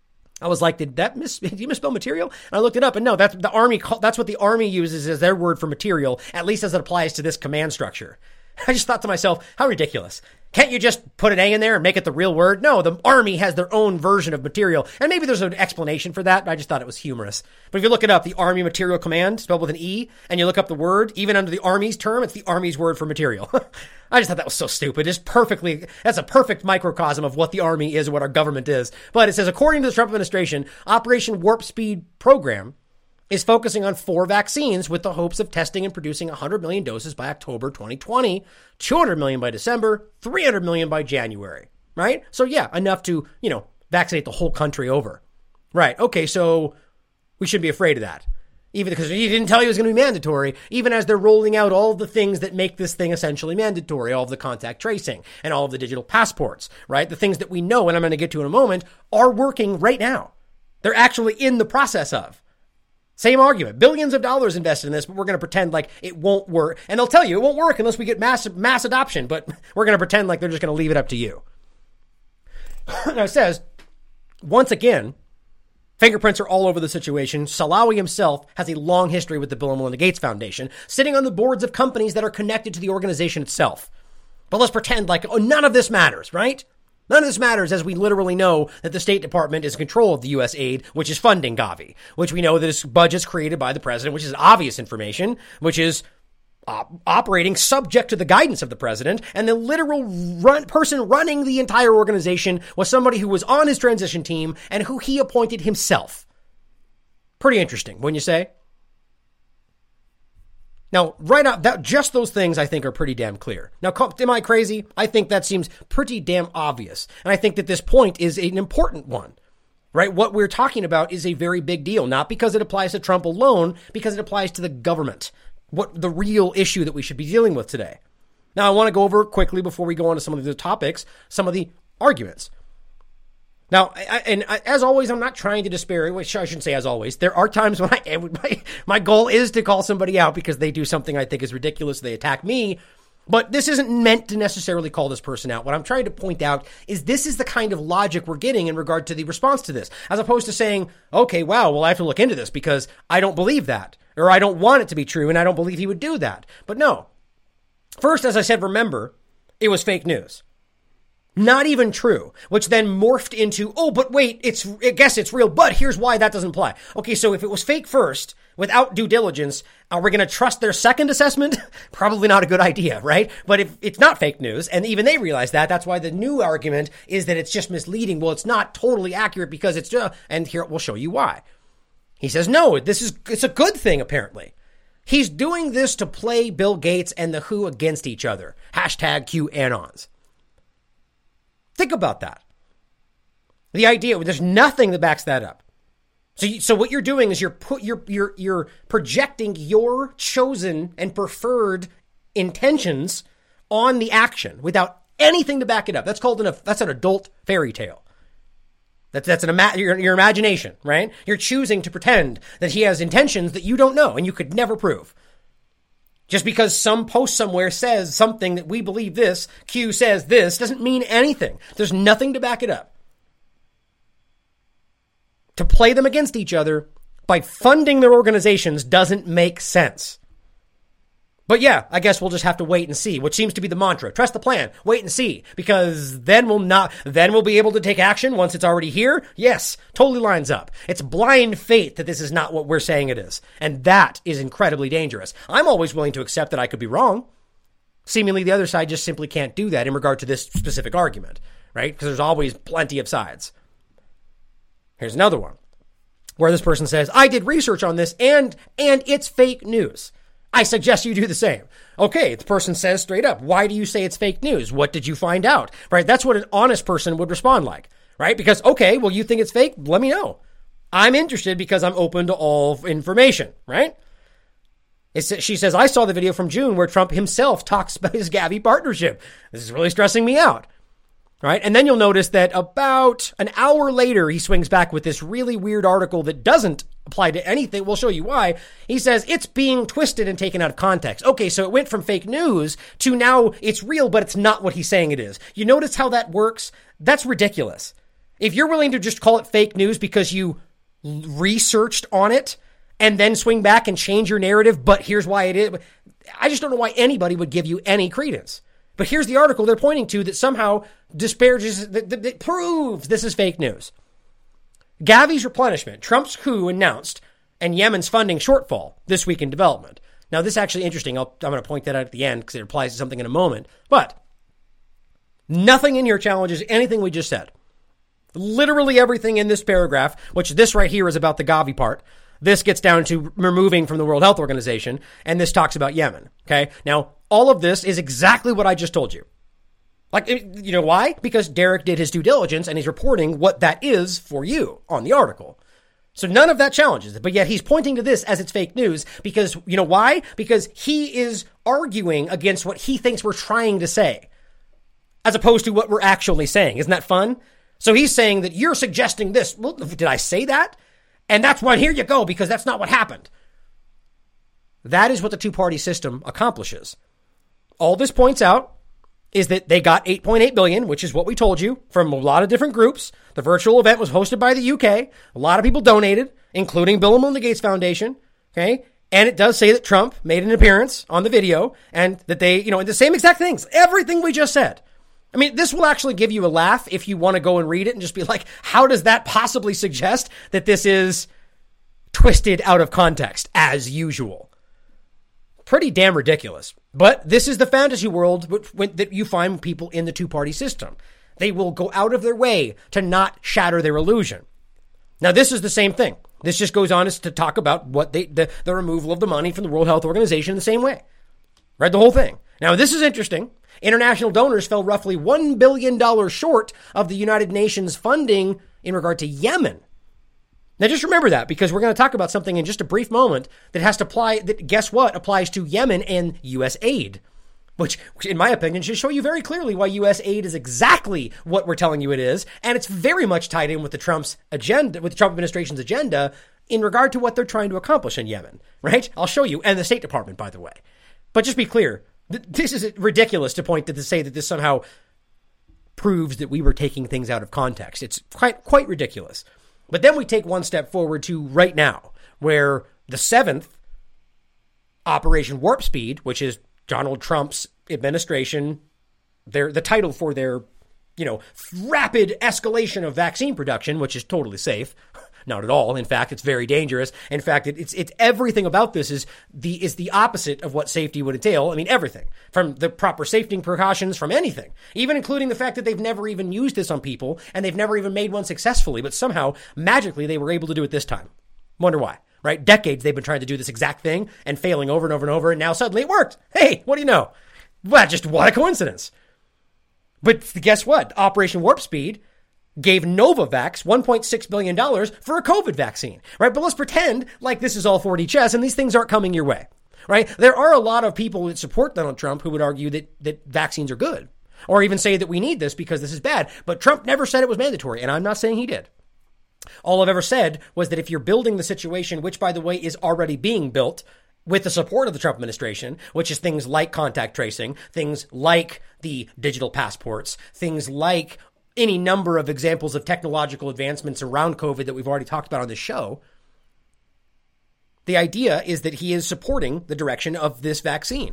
I was like, did you misspell material? And I looked it up, and no, that's what the Army uses as their word for material, at least as it applies to this command structure. I just thought to myself, how ridiculous. Can't you just put an A in there and make it the real word? No, the Army has their own version of material. And maybe there's an explanation for that, but I just thought it was humorous. But if you look it up, the Army Material Command, spelled with an E, and you look up the word, even under the Army's term, it's the Army's word for material. I just thought that was so stupid. That's a perfect microcosm of what the Army is and what our government is. But it says, according to the Trump administration, Operation Warp Speed program is focusing on 4 vaccines with the hopes of testing and producing 100 million doses by October 2020, 200 million by December, 300 million by January, right? So yeah, enough to, vaccinate the whole country over. Right. Okay. So we shouldn't be afraid of that. Even because he didn't tell you it was going to be mandatory, even as they're rolling out all of the things that make this thing essentially mandatory, all of the contact tracing and all of the digital passports, right? The things that we know, and I'm going to get to in a moment, are working right now. They're actually in the process of. Same argument. Billions of dollars invested in this, but we're going to pretend like it won't work. And they'll tell you it won't work unless we get mass adoption, but we're going to pretend like they're just going to leave it up to you. Now it says, once again, fingerprints are all over the situation. Slaoui himself has a long history with the Bill and Melinda Gates Foundation, sitting on the boards of companies that are connected to the organization itself. But let's pretend like none of this matters, right? None of this matters, as we literally know that the State Department is in control of the U.S. aid, which is funding Gavi, which we know that is budgets created by the president, which is obvious information, which is operating subject to the guidance of the president, and the literal person running the entire organization was somebody who was on his transition team and who he appointed himself. Pretty interesting, wouldn't you say? Now, right out, just those things I think are pretty damn clear. Now, am I crazy? I think that seems pretty damn obvious. And I think that this point is an important one, right? What we're talking about is a very big deal, not because it applies to Trump alone, because it applies to the government. What the real issue that we should be dealing with today. Now, I want to go over quickly before we go on to some of the topics, some of the arguments. Now, as always, I'm not trying to disparage, which I shouldn't say as always. There are times when my goal is to call somebody out because they do something I think is ridiculous. They attack me. But this isn't meant to necessarily call this person out. What I'm trying to point out is this is the kind of logic we're getting in regard to the response to this, as opposed to saying, okay, wow, well, I have to look into this because I don't believe that, or I don't want it to be true, and I don't believe he would do that. But no. First, as I said, remember, it was fake news. Not even true, which then morphed into, oh, but wait, I guess it's real, but here's why that doesn't apply. Okay, so if it was fake first, without due diligence, are we going to trust their second assessment? Probably not a good idea, right? But if it's not fake news, and even they realize that, that's why the new argument is that it's just misleading. Well, it's not totally accurate because it's just, and here we'll show you why. He says, no, it's a good thing, apparently. He's doing this to play Bill Gates and the WHO against each other. Hashtag QAnons. Think about that. The idea, there's nothing that backs that up. So what you're doing is you're projecting your chosen and preferred intentions on the action without anything to back it up. That's called that's an adult fairy tale. That's your imagination, right? You're choosing to pretend that he has intentions that you don't know and you could never prove. Just because some post somewhere says something that we believe this, Q says this, doesn't mean anything. There's nothing to back it up. To play them against each other by funding their organizations doesn't make sense. But yeah, I guess we'll just have to wait and see, which seems to be the mantra. Trust the plan, wait and see, because then we'll be able to take action once it's already here. Yes, totally lines up. It's blind faith that this is not what we're saying it is. And that is incredibly dangerous. I'm always willing to accept that I could be wrong. Seemingly the other side just simply can't do that in regard to this specific argument, right? Because there's always plenty of sides. Here's another one where this person says, I did research on this and it's fake news. I suggest you do the same. Okay, the person says straight up, why do you say it's fake news? What did you find out? Right? That's what an honest person would respond like, right? Because, okay, well, you think it's fake? Let me know. I'm interested because I'm open to all information, right? She says, I saw the video from June where Trump himself talks about his Gavi partnership. This is really stressing me out. Right? And then you'll notice that about an hour later, he swings back with this really weird article that doesn't apply to anything. We'll show you why. He says it's being twisted and taken out of context. Okay, so it went from fake news to now it's real, but it's not what he's saying it is. You notice how that works? That's ridiculous. If you're willing to just call it fake news because you researched on it and then swing back and change your narrative, but here's why it is. I just don't know why anybody would give you any credence. But here's the article they're pointing to that somehow disparages, that proves this is fake news. Gavi's replenishment, Trump's coup announced, and Yemen's funding shortfall this week in development. Now, this is actually interesting. I'm going to point that out at the end because it applies to something in a moment. But nothing in here challenges anything we just said. Literally everything in this paragraph, which this right here is about the Gavi part. This gets down to removing from the World Health Organization, and this talks about Yemen. Okay? Now, all of this is exactly what I just told you. Like, you know why? Because Derek did his due diligence and he's reporting what that is for you on the article. So none of that challenges it, but yet he's pointing to this as it's fake news because, you know why? Because he is arguing against what he thinks we're trying to say, as opposed to what we're actually saying. Isn't that fun? So he's saying that you're suggesting this. Well, did I say that? And that's why here you go, because that's not what happened. That is what the two-party system accomplishes. All this points out is that they got $8.8 billion, which is what we told you, from a lot of different groups. The virtual event was hosted by the UK. A lot of people donated, including Bill and Melinda Gates Foundation. Okay. And it does say that Trump made an appearance on the video and that they, the same exact things, everything we just said. I mean, this will actually give you a laugh if you want to go and read it and just be like, how does that possibly suggest that this is twisted out of context as usual? Pretty damn ridiculous. But this is the fantasy world that you find people in the two-party system. They will go out of their way to not shatter their illusion. Now, this is the same thing. This just goes on to talk about what the removal of the money from the World Health Organization in the same way. Right? The whole thing. Now, this is interesting. International donors fell roughly $1 billion short of the United Nations funding in regard to Yemen. Now, just remember that because we're going to talk about something in just a brief moment that has to apply, that guess what, applies to Yemen and U.S. aid, which in my opinion should show you very clearly why U.S. aid is exactly what we're telling you it is. And it's very much tied in with the Trump's agenda, with the Trump administration's agenda in regard to what they're trying to accomplish in Yemen, right? I'll show you. And the State Department, by the way. But just be clear, this is ridiculous to say that this somehow proves that we were taking things out of context. It's quite ridiculous. But then we take one step forward to right now, where the 7th Operation Warp Speed, which is Donald Trump's administration, the title for their rapid escalation of vaccine production, which is totally safe. Not at all. In fact, it's very dangerous. In fact, it's everything about this is the opposite of what safety would entail. I mean, everything from the proper safety precautions, from anything, even including the fact that they've never even used this on people and they've never even made one successfully. But somehow, magically, they were able to do it this time. Wonder why, right? Decades they've been trying to do this exact thing and failing over and over and over. And now suddenly it worked. Hey, what do you know? Well, just what a coincidence. But guess what? Operation Warp Speed gave Novavax $1.6 billion for a COVID vaccine, right? But let's pretend like this is all 4D chess and these things aren't coming your way, right? There are a lot of people that support Donald Trump who would argue that vaccines are good, or even say that we need this because this is bad. But Trump never said it was mandatory, and I'm not saying he did. All I've ever said was that if you're building the situation, which, by the way, is already being built with the support of the Trump administration, which is things like contact tracing, things like the digital passports, things like any number of examples of technological advancements around COVID that we've already talked about on this show. The idea is that he is supporting the direction of this vaccine.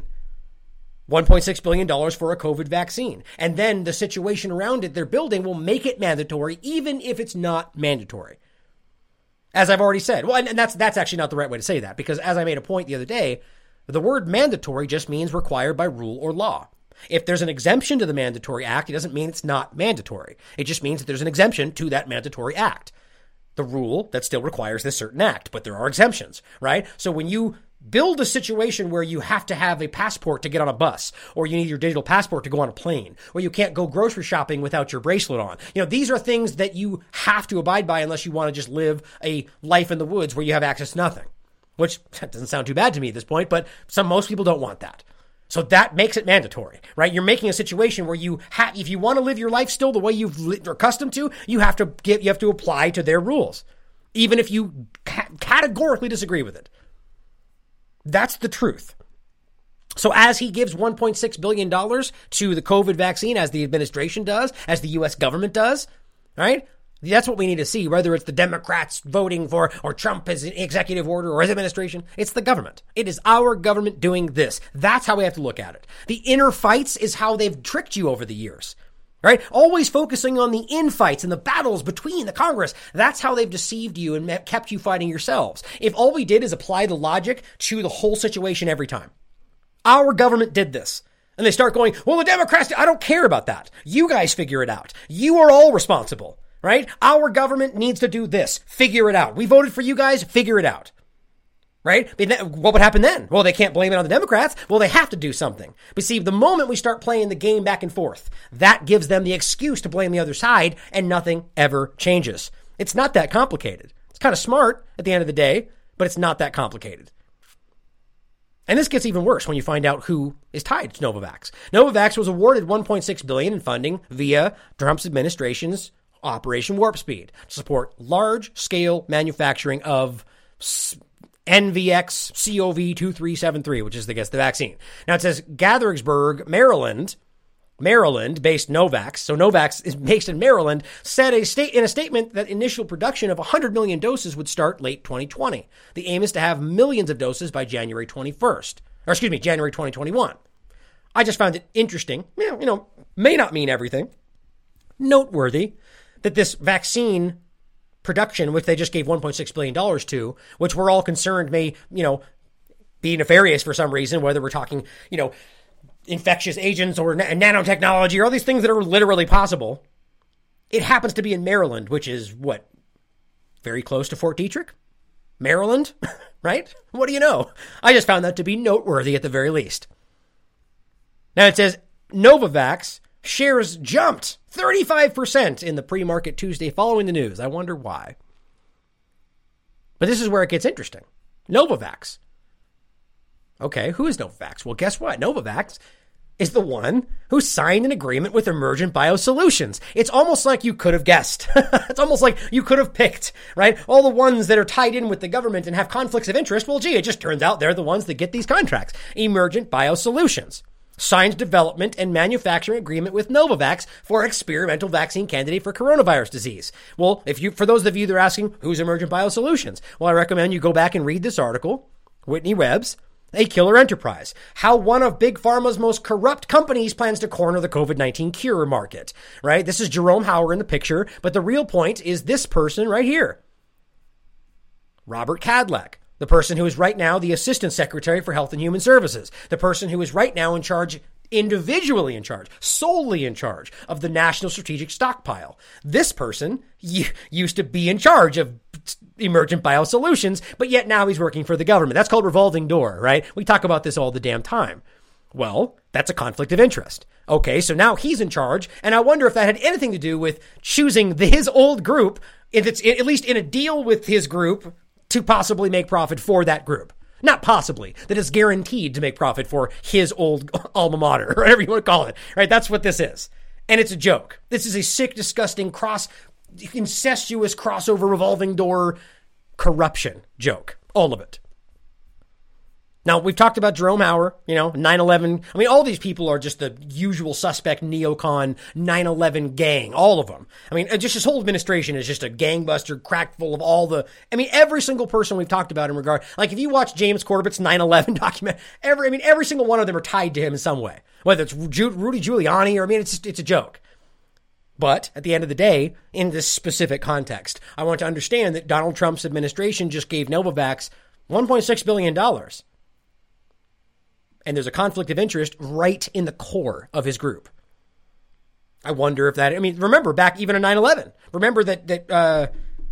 $1.6 billion for a COVID vaccine. And then the situation around it they're building will make it mandatory, even if it's not mandatory. As I've already said. Well, and that's actually not the right way to say that, because as I made a point the other day, the word mandatory just means required by rule or law. If there's an exemption to the mandatory act, it doesn't mean it's not mandatory. It just means that there's an exemption to that mandatory act. The rule that still requires this certain act, but there are exemptions, right? So when you build a situation where you have to have a passport to get on a bus, or you need your digital passport to go on a plane, or you can't go grocery shopping without your bracelet on. These are things that you have to abide by unless you want to just live a life in the woods where you have access to nothing, which doesn't sound too bad to me at this point, but most people don't want that. So that makes it mandatory, right? You're making a situation where if you want to live your life still the way you're accustomed to, you have to apply to their rules, even if you categorically disagree with it. That's the truth. So as he gives $1.6 billion to the COVID vaccine, as the administration does, as the U.S. government does, right? That's what we need to see, whether it's the Democrats voting for, or Trump as an executive order, or his administration. It's the government. It is our government doing this. That's how we have to look at it. The inner fights is how they've tricked you over the years, right? Always focusing on the infights and the battles between the Congress. That's how they've deceived you and kept you fighting yourselves. If all we did is apply the logic to the whole situation every time. Our government did this. And they start going, well, the Democrats, I don't care about that. You guys figure it out. You are all responsible. Right? Our government needs to do this. Figure it out. We voted for you guys. Figure it out. Right? What would happen then? Well, they can't blame it on the Democrats. Well, they have to do something. But see, the moment we start playing the game back and forth, that gives them the excuse to blame the other side, and nothing ever changes. It's not that complicated. It's kind of smart at the end of the day, but it's not that complicated. And this gets even worse when you find out who is tied to Novavax. Novavax was awarded $1.6 billion in funding via Trump's administration's Operation Warp Speed to support large-scale manufacturing of NVX-CoV2373, which is, I guess, the vaccine. Now, it says Gaithersburg, Maryland-based Novavax, so Novavax is based in Maryland, said in a statement that initial production of 100 million doses would start late 2020. The aim is to have millions of doses by January 2021. I just found it interesting, may not mean everything, noteworthy, that this vaccine production, which they just gave $1.6 billion to, which we're all concerned may, be nefarious for some reason, whether we're talking, infectious agents or nanotechnology or all these things that are literally possible. It happens to be in Maryland, which is very close to Fort Detrick? Maryland, right? What do you know? I just found that to be noteworthy at the very least. Now it says Novavax shares jumped 35% in the pre-market Tuesday following the news. I wonder why. But this is where it gets interesting. Novavax. Okay, who is Novavax? Well, guess what? Novavax is the one who signed an agreement with Emergent BioSolutions. It's almost like you could have guessed. It's almost like you could have picked, right? All the ones that are tied in with the government and have conflicts of interest. Well, it just turns out they're the ones that get these contracts. Emergent BioSolutions signed development and manufacturing agreement with Novavax for experimental vaccine candidate for coronavirus disease. Well, for those of you that are asking, who's Emergent BioSolutions? Well, I recommend you go back and read this article, Whitney Webb's, a killer enterprise. How one of Big Pharma's most corrupt companies plans to corner the COVID-19 cure market, right? This is Jerome Hauer in the picture, but the real point is this person right here. Robert Kadlec, the person who is right now the Assistant Secretary for Health and Human Services, the person who is right now in charge, individually in charge, solely in charge of the National Strategic Stockpile. This person used to be in charge of Emergent Biosolutions, but yet now he's working for the government. That's called revolving door, right? We talk about this all the damn time. Well, that's a conflict of interest. Okay, so now he's in charge, and I wonder if that had anything to do with choosing his old group, if it's at least in a deal with his group, to possibly make profit for that group. Not possibly, that is guaranteed to make profit for his old alma mater, or whatever you want to call it, right? That's what this is. And it's a joke. This is a sick, disgusting, incestuous crossover revolving door corruption joke. All of it. Now, we've talked about Jerome Hauer, 9/11. I mean, all these people are just the usual suspect neocon 9/11 gang, all of them. I mean, just his whole administration is just a gangbuster crack full of every single person we've talked about in regard. Like, if you watch James Corbett's 9/11 document, every single one of them are tied to him in some way. Whether it's Rudy Giuliani or, it's a joke. But at the end of the day, in this specific context, I want to understand that Donald Trump's administration just gave Novavax $1.6 billion. And there's a conflict of interest right in the core of his group. I wonder if remember back even in 9/11. Remember that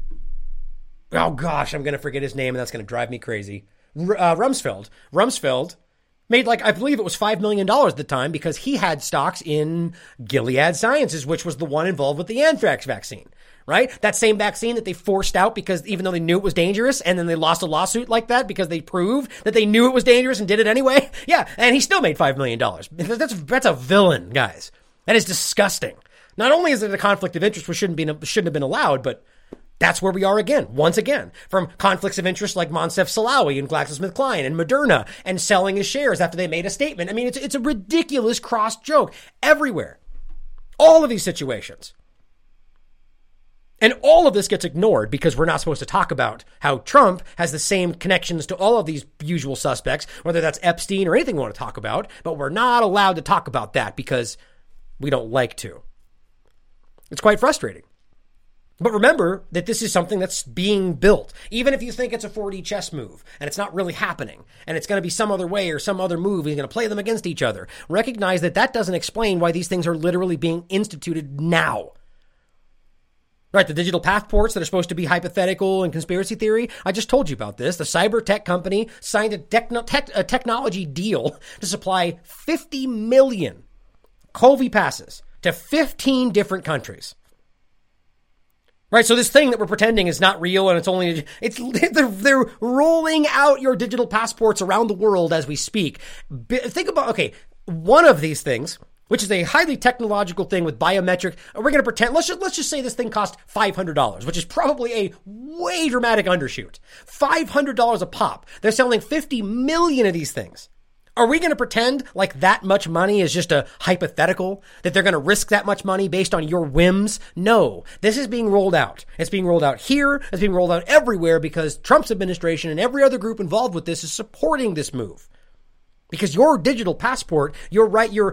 oh gosh, I'm going to forget his name and that's going to drive me crazy. Rumsfeld made I believe it was $5 million at the time because he had stocks in Gilead Sciences, which was the one involved with the anthrax vaccine. Right? That same vaccine that they forced out because even though they knew it was dangerous and then they lost a lawsuit like that because they proved that they knew it was dangerous and did it anyway. Yeah. And he still made $5 million. That's a villain, guys. That is disgusting. Not only is it a conflict of interest which shouldn't have been allowed, but that's where we are again, once again, from conflicts of interest like Moncef Slaoui and GlaxoSmithKline and Moderna and selling his shares after they made a statement. I mean, it's a ridiculous cross joke everywhere. All of these situations. And all of this gets ignored because we're not supposed to talk about how Trump has the same connections to all of these usual suspects, whether that's Epstein or anything we want to talk about, but we're not allowed to talk about that because we don't like to. It's quite frustrating. But remember that this is something that's being built. Even if you think it's a 4D chess move and it's not really happening and it's going to be some other way or some other move, he's going to play them against each other. Recognize that doesn't explain why these things are literally being instituted now. Right, the digital passports that are supposed to be hypothetical and conspiracy theory. I just told you about this. The cyber tech company signed a technology deal to supply 50 million COVID passes to 15 different countries. Right, so this thing that we're pretending is not real and they're rolling out your digital passports around the world as we speak. Think about, one of these things, which is a highly technological thing with biometric. We're going to pretend, let's just say this thing cost $500, which is probably a way dramatic undershoot. $500 a pop. They're selling 50 million of these things. Are we going to pretend like that much money is just a hypothetical, that they're going to risk that much money based on your whims? No, this is being rolled out. It's being rolled out here. It's being rolled out everywhere because Trump's administration and every other group involved with this is supporting this move. Because your digital passport, you're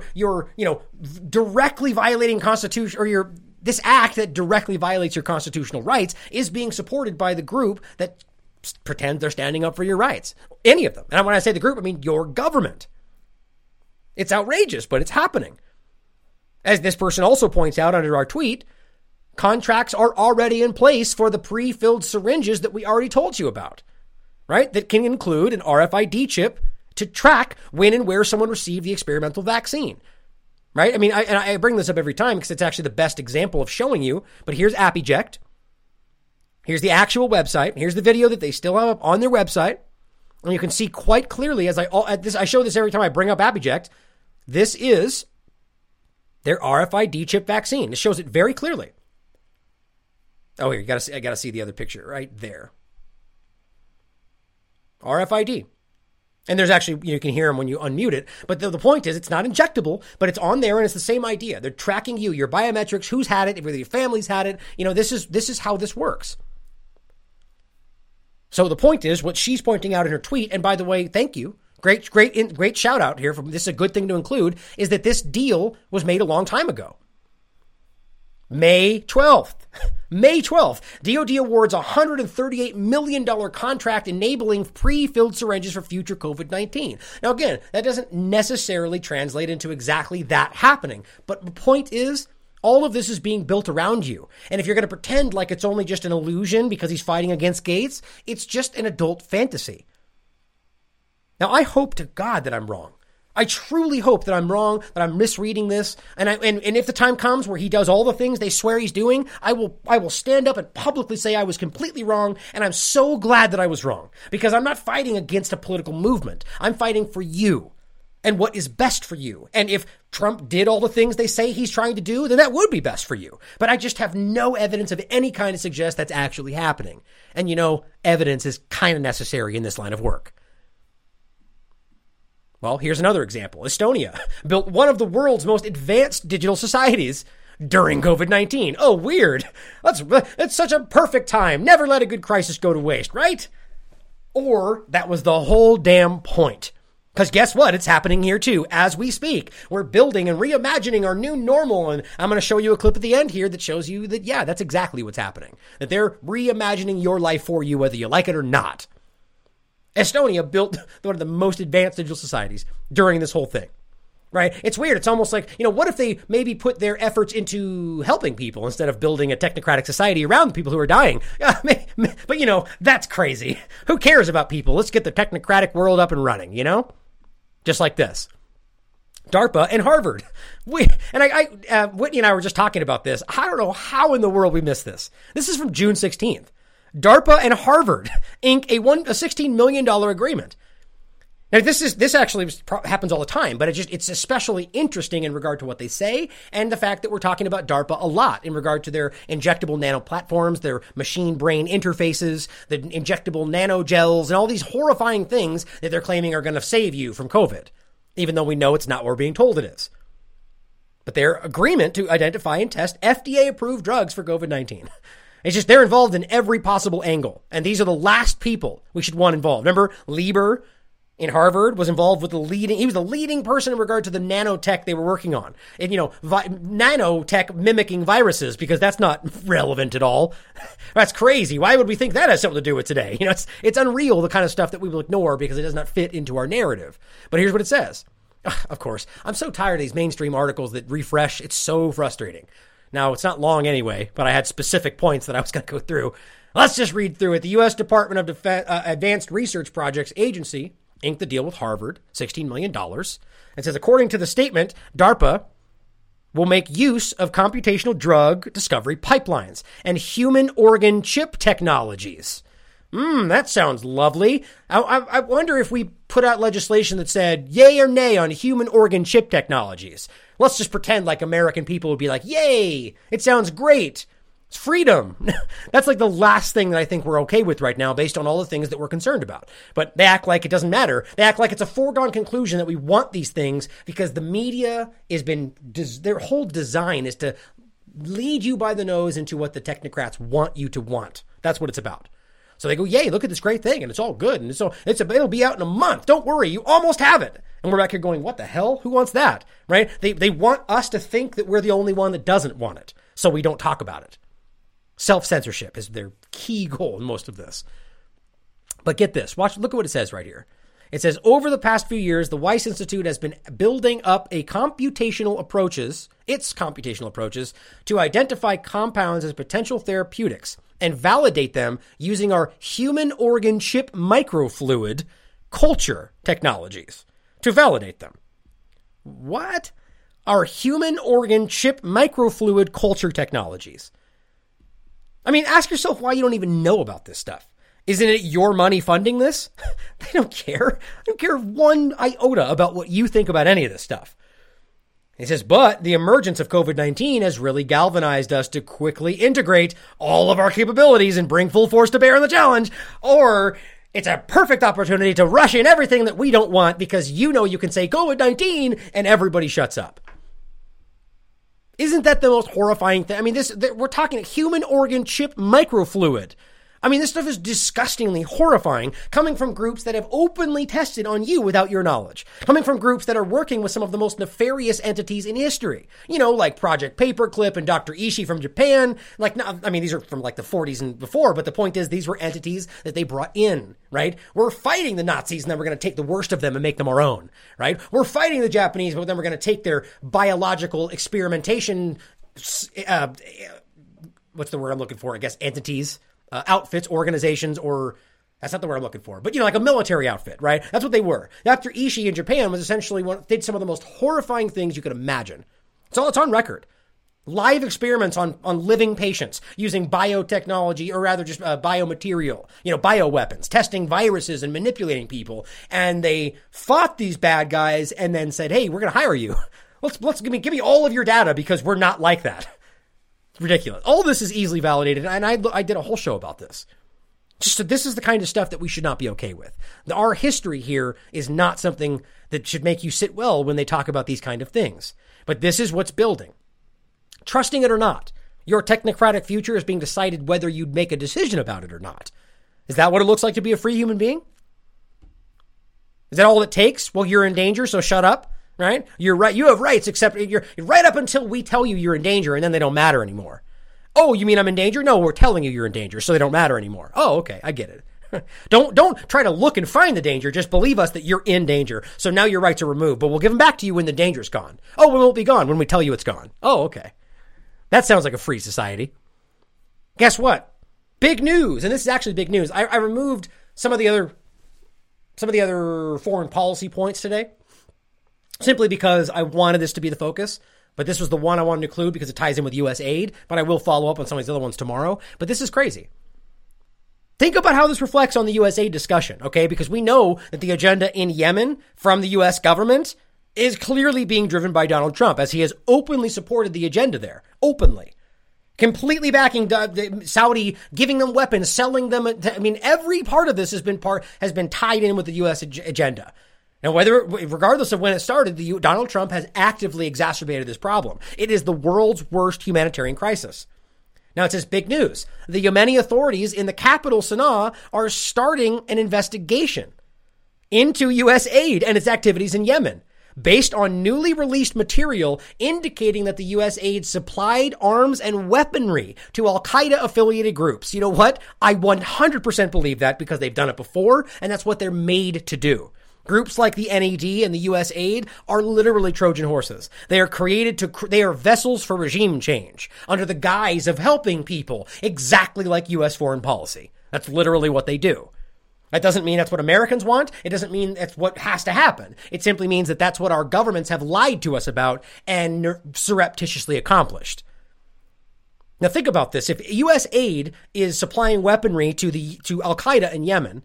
directly violating Constitution, or this act that directly violates your constitutional rights is being supported by the group that pretend they're standing up for your rights. Any of them. And when I say the group, I mean your government. It's outrageous, but it's happening. As this person also points out under our tweet, contracts are already in place for the pre-filled syringes that we already told you about, right? That can include an RFID chip to track when and where someone received the experimental vaccine, right? I mean, I bring this up every time because it's actually the best example of showing you, but here's AppEject. Here's the actual website. Here's the video that they still have up on their website. And you can see quite clearly I show this every time I bring up AppEject. This is their RFID chip vaccine. It shows it very clearly. Oh, here, I gotta see the other picture right there. RFID. And there's actually, you can hear them when you unmute it. But the point is, it's not injectable, but it's on there and it's the same idea. They're tracking you, your biometrics, who's had it, whether your family's had it. This is how this works. So the point is, what she's pointing out in her tweet, and by the way, thank you great shout out here. This is a good thing to include, is that this deal was made a long time ago. May 12th. May 12th, DoD awards a $138 million contract enabling pre-filled syringes for future COVID-19. Now, again, that doesn't necessarily translate into exactly that happening. But the point is, all of this is being built around you. And if you're going to pretend like it's only just an illusion because he's fighting against Gates, it's just an adult fantasy. Now, I hope to God that I'm wrong. I truly hope that I'm wrong, that I'm misreading this. And if the time comes where he does all the things they swear he's doing, I will stand up and publicly say I was completely wrong. And I'm so glad that I was wrong, because I'm not fighting against a political movement. I'm fighting for you and what is best for you. And if Trump did all the things they say he's trying to do, then that would be best for you. But I just have no evidence of any kind to suggest that's actually happening. And evidence is kind of necessary in this line of work. Well, here's another example. Estonia built one of the world's most advanced digital societies during COVID-19. Oh, weird. That's such a perfect time. Never let a good crisis go to waste, right? Or that was the whole damn point. Because guess what? It's happening here too. As we speak, we're building and reimagining our new normal. And I'm going to show you a clip at the end here that shows you that, yeah, that's exactly what's happening. That they're reimagining your life for you, whether you like it or not. Estonia built one of the most advanced digital societies during this whole thing, right? It's weird. It's almost like, what if they maybe put their efforts into helping people instead of building a technocratic society around the people who are dying? But, that's crazy. Who cares about people? Let's get the technocratic world up and running, Just like this. DARPA and Harvard. Whitney and I were just talking about this. I don't know how in the world we missed this. This is from June 16th. DARPA and Harvard ink a $16 million agreement. Now, this actually happens all the time, but it's especially interesting in regard to what they say and the fact that we're talking about DARPA a lot in regard to their injectable nano platforms, their machine-brain interfaces, the injectable nanogels, and all these horrifying things that they're claiming are going to save you from COVID, even though we know it's not what we're being told it is. But their agreement to identify and test FDA-approved drugs for COVID-19. It's just they're involved in every possible angle. And these are the last people we should want involved. Remember, Lieber in Harvard was involved with he was the leading person in regard to the nanotech they were working on. And, nanotech mimicking viruses, because that's not relevant at all. That's crazy. Why would we think that has something to do with today? It's unreal, the kind of stuff that we will ignore because it does not fit into our narrative. But here's what it says. Of course, I'm so tired of these mainstream articles that refresh. It's so frustrating. Now, it's not long anyway, but I had specific points that I was going to go through. Let's just read through it. The U.S. Department of Advanced Research Projects Agency inked the deal with Harvard, $16 million. It says, according to the statement, DARPA will make use of computational drug discovery pipelines and human organ chip technologies. That sounds lovely. I wonder if we put out legislation that said yay or nay on human organ chip technologies. Let's just pretend like American people would be like, yay, it sounds great. It's freedom. That's like the last thing that I think we're okay with right now based on all the things that we're concerned about. But they act like it doesn't matter. They act like it's a foregone conclusion that we want these things because the media their whole design is to lead you by the nose into what the technocrats want you to want. That's what it's about. So they go, yay, look at this great thing, and it's all good, and it'll be out in a month. Don't worry, you almost have it. And we're back here going, what the hell? Who wants that? Right? They want us to think that we're the only one that doesn't want it, so we don't talk about it. Self-censorship is their key goal in most of this. But get this. Look at what it says right here. It says, over the past few years, the Weiss Institute has been building up its computational approaches to identify compounds as potential therapeutics and validate them using our human organ chip microfluid culture technologies to validate them. What? Our human organ chip microfluid culture technologies. I mean, ask yourself why you don't even know about this stuff. Isn't it your money funding this? They don't care. They don't care one iota about what you think about any of this stuff. He says, but the emergence of COVID-19 has really galvanized us to quickly integrate all of our capabilities and bring full force to bear on the challenge. Or it's a perfect opportunity to rush in everything that we don't want because you can say COVID-19 and everybody shuts up. Isn't that the most horrifying thing? I mean, we're talking human organ chip microfluid. I mean, this stuff is disgustingly horrifying, coming from groups that have openly tested on you without your knowledge. Coming from groups that are working with some of the most nefarious entities in history. You know, like Project Paperclip and Dr. Ishii from Japan. These are from like the 40s and before, but the point is these were entities that they brought in, right? We're fighting the Nazis and then we're going to take the worst of them and make them our own, right? We're fighting the Japanese, but then we're going to take their biological experimentation, what's the word I'm looking for? I guess entities. Outfits, organizations, or that's not the word I'm looking for, but like a military outfit, right? That's what they were. Dr. Ishii in Japan was essentially did some of the most horrifying things you could imagine. It's on record. Live experiments on living patients using biotechnology, or rather just biomaterial, bioweapons, testing viruses and manipulating people. And they fought these bad guys and then said, hey, we're going to hire you. Let's give me all of your data because we're not like that. Ridiculous. All this is easily validated, and I did a whole show about this. This is the kind of stuff that we should not be okay with. Our history here is not something that should make you sit well when they talk about these kind of things. But this is what's building. Trusting it or not, your technocratic future is being decided whether you'd make a decision about it or not. Is that what it looks like to be a free human being? Is that all it takes? Well, you're in danger, so shut up. Right? You're right. You have rights, except you're right up until we tell you you're in danger, and then they don't matter anymore. Oh, you mean I'm in danger? No, we're telling you you're in danger, so they don't matter anymore. Oh, okay. I get it. Don't try to look and find the danger. Just believe us that you're in danger. So now your rights are removed, but we'll give them back to you when the danger's gone. Oh, we won't be gone when we tell you it's gone. Oh, okay. That sounds like a free society. Guess what? Big news. And this is actually big news. I removed some of the other foreign policy points today, simply because I wanted this to be the focus. But this was the one I wanted to include because it ties in with U.S. aid. But I will follow up on some of these other ones tomorrow. But this is crazy. Think about how this reflects on the U.S. aid discussion, okay? Because we know that the agenda in Yemen from the U.S. government is clearly being driven by Donald Trump, as he has openly supported the agenda there. Openly. Completely backing Saudi, giving them weapons, selling them. I mean, every part of this has been tied in with the U.S. agenda. Now, regardless of when it started, Donald Trump has actively exacerbated this problem. It is the world's worst humanitarian crisis. Now, it says big news. The Yemeni authorities in the capital, Sana'a, are starting an investigation into U.S. aid and its activities in Yemen, based on newly released material indicating that the U.S. aid supplied arms and weaponry to al-Qaeda-affiliated groups. You know what? I 100% believe that because they've done it before, and that's what they're made to do. Groups like the NAD and the U.S. aid are literally Trojan horses. They are vessels for regime change under the guise of helping people, exactly like U.S. foreign policy. That's literally what they do. That doesn't mean that's what Americans want. It doesn't mean that's what has to happen. It simply means that that's what our governments have lied to us about and surreptitiously accomplished. Now think about this. If U.S. aid is supplying weaponry to al-Qaeda in Yemen,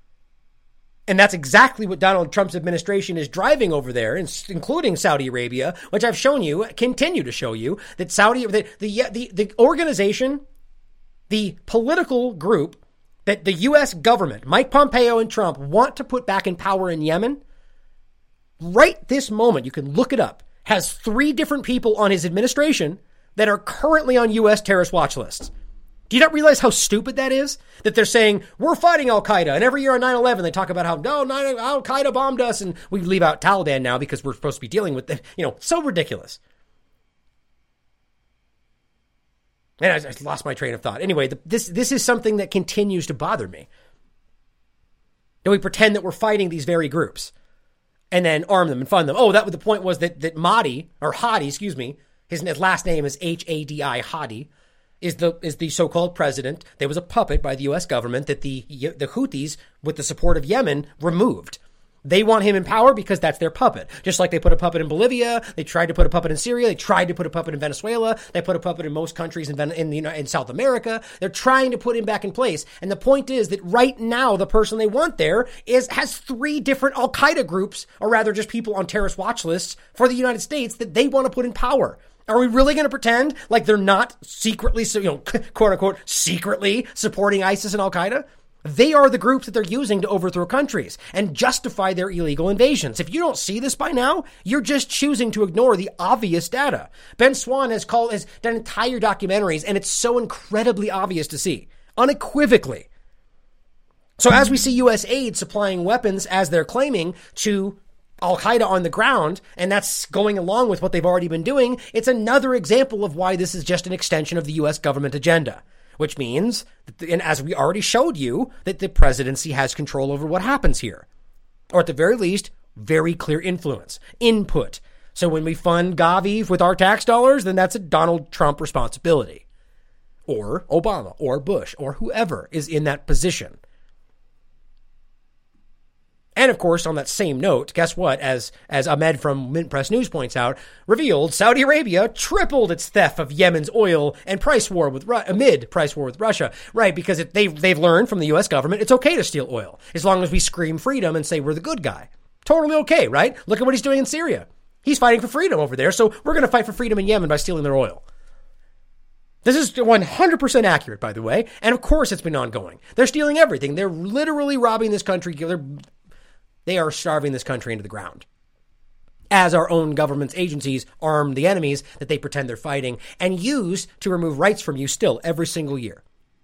and that's exactly what Donald Trump's administration is driving over there, including Saudi Arabia, which I've shown you, continue to show you, that the organization, the political group that the U.S. government, Mike Pompeo and Trump, want to put back in power in Yemen, right this moment, you can look it up, has 3 different people on his administration that are currently on U.S. terrorist watch lists. Do you not realize how stupid that is? That they're saying, we're fighting al-Qaeda. And every year on 9/11, they talk about how, al-Qaeda bombed us. And we leave out Taliban now because we're supposed to be dealing with them. So ridiculous. And I lost my train of thought. Anyway, this is something that continues to bother me. That we pretend that we're fighting these very groups and then arm them and fund them. Oh, the point was that Hadi, his last name is Hadi, Hadi, is the so-called president. There was a puppet by the U.S. government that the Houthis, with the support of Yemen, removed. They want him in power because that's their puppet. Just like they put a puppet in Bolivia, they tried to put a puppet in Syria, they tried to put a puppet in Venezuela, they put a puppet in most countries in South America. They're trying to put him back in place. And the point is that right now, the person they want there has 3 different al-Qaeda groups, or rather just people on terrorist watch lists for the United States that they want to put in power. Are we really going to pretend like they're not secretly, quote unquote, secretly supporting ISIS and al-Qaeda? They are the groups that they're using to overthrow countries and justify their illegal invasions. If you don't see this by now, you're just choosing to ignore the obvious data. Ben Swann has done entire documentaries, and it's so incredibly obvious to see, unequivocally, So as we see U.S. aid supplying weapons, as they're claiming, to Al-Qaeda on the ground, and that's going along with what they've already been doing, it's another example of why this is just an extension of the U.S. government agenda, which means, and as we already showed you, that the presidency has control over what happens here. Or at the very least, very clear influence, input. So when we fund Gavi with our tax dollars, then that's a Donald Trump responsibility. Or Obama, or Bush, or whoever is in that position. And of course, on that same note, guess what? As Ahmed from Mint Press News points out, revealed Saudi Arabia tripled its theft of Yemen's oil and amid price war with Russia. Right, because they've learned from the U.S. government it's okay to steal oil as long as we scream freedom and say we're the good guy. Totally okay, right? Look at what he's doing in Syria. He's fighting for freedom over there, so we're going to fight for freedom in Yemen by stealing their oil. This is 100% accurate, by the way, and of course it's been ongoing. They're stealing everything. They're literally robbing this country. They are starving this country into the ground. As our own government's agencies arm the enemies that they pretend they're fighting and use to remove rights from you still every single year.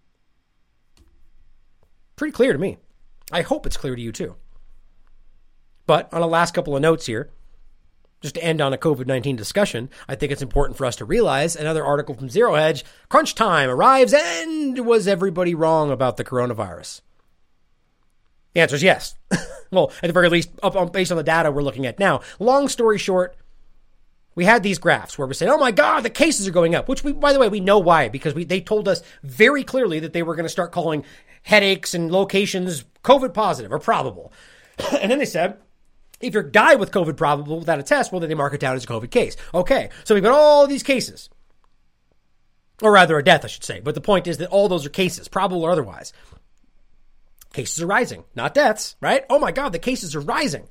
Pretty clear to me. I hope it's clear to you too. But on a last couple of notes here, just to end on a COVID-19 discussion, I think it's important for us to realize another article from Zero Hedge, crunch time arrives, and was everybody wrong about the coronavirus? The answer is yes. Well, at the very least, based on the data we're looking at now. Long story short, we had these graphs where we said, oh my God, the cases are going up, which by the way, we know why, because they told us very clearly that they were going to start calling headaches and locations COVID positive or probable. And then they said, if you die with COVID probable without a test, well, then they mark it down as a COVID case. Okay, so we've got all these cases. Or rather, a death, I should say. But the point is that all those are cases, probable or otherwise. Cases are rising, not deaths, right? Oh my God, the cases are rising.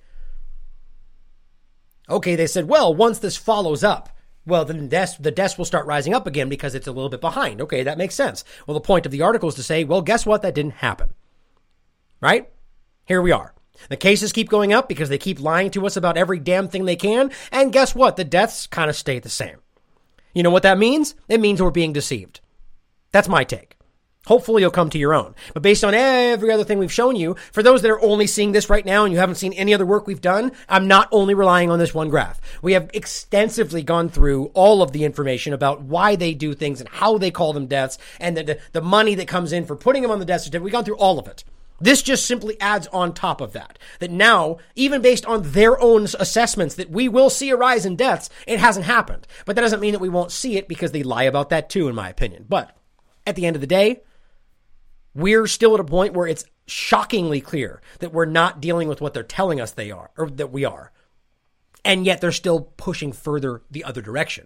Okay, they said, well, once this follows up, well, then the deaths will start rising up again because it's a little bit behind. Okay, that makes sense. Well, the point of the article is to say, well, guess what? That didn't happen. Right? Here we are. The cases keep going up because they keep lying to us about every damn thing they can. And guess what? The deaths kind of stay the same. You know what that means? It means we're being deceived. That's my take. Hopefully you'll come to your own. But based on every other thing we've shown you, for those that are only seeing this right now and you haven't seen any other work we've done, I'm not only relying on this one graph. We have extensively gone through all of the information about why they do things and how they call them deaths and the money that comes in for putting them on the death certificate. We've gone through all of it. This just simply adds on top of that. That now, even based on their own assessments that we will see a rise in deaths, it hasn't happened. But that doesn't mean that we won't see it because they lie about that too, in my opinion. But at the end of the day, we're still at a point where it's shockingly clear that we're not dealing with what they're telling us they are, or that we are. And yet they're still pushing further the other direction.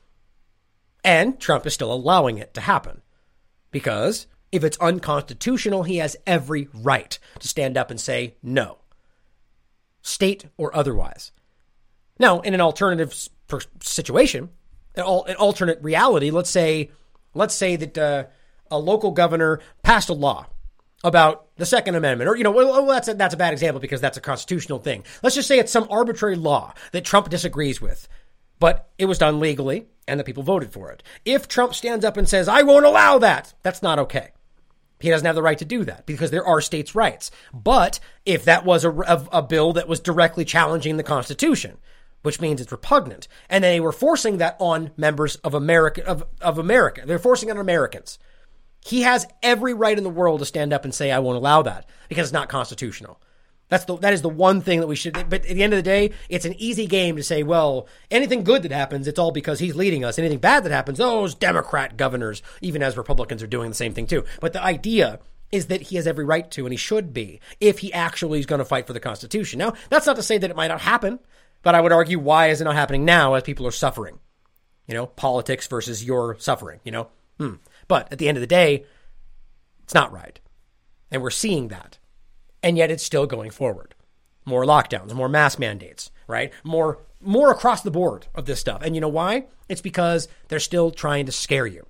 And Trump is still allowing it to happen. Because if it's unconstitutional, he has every right to stand up and say no. State or otherwise. Now, in an alternative situation, an alternate reality, let's say that a local governor passed a law about the Second Amendment, or, well, that's a bad example because that's a constitutional thing. Let's just say it's some arbitrary law that Trump disagrees with, but it was done legally and the people voted for it. If Trump stands up and says, I won't allow that, that's not okay. He doesn't have the right to do that because there are states' rights. But if that was a bill that was directly challenging the Constitution, which means it's repugnant, and they were forcing that on members of America, of America, they're forcing it on Americans. He has every right in the world to stand up and say, I won't allow that because it's not constitutional. That is the one thing that we should, but at the end of the day, it's an easy game to say, well, anything good that happens, it's all because he's leading us. Anything bad that happens, those Democrat governors, even as Republicans are doing the same thing too. But the idea is that he has every right to, and he should be, if he actually is going to fight for the Constitution. Now, that's not to say that it might not happen, but I would argue, why is it not happening now as people are suffering? Politics versus your suffering, But at the end of the day, it's not right. And we're seeing that. And yet it's still going forward. More lockdowns, more mask mandates, right? More across the board of this stuff. And you know why? It's because they're still trying to scare you.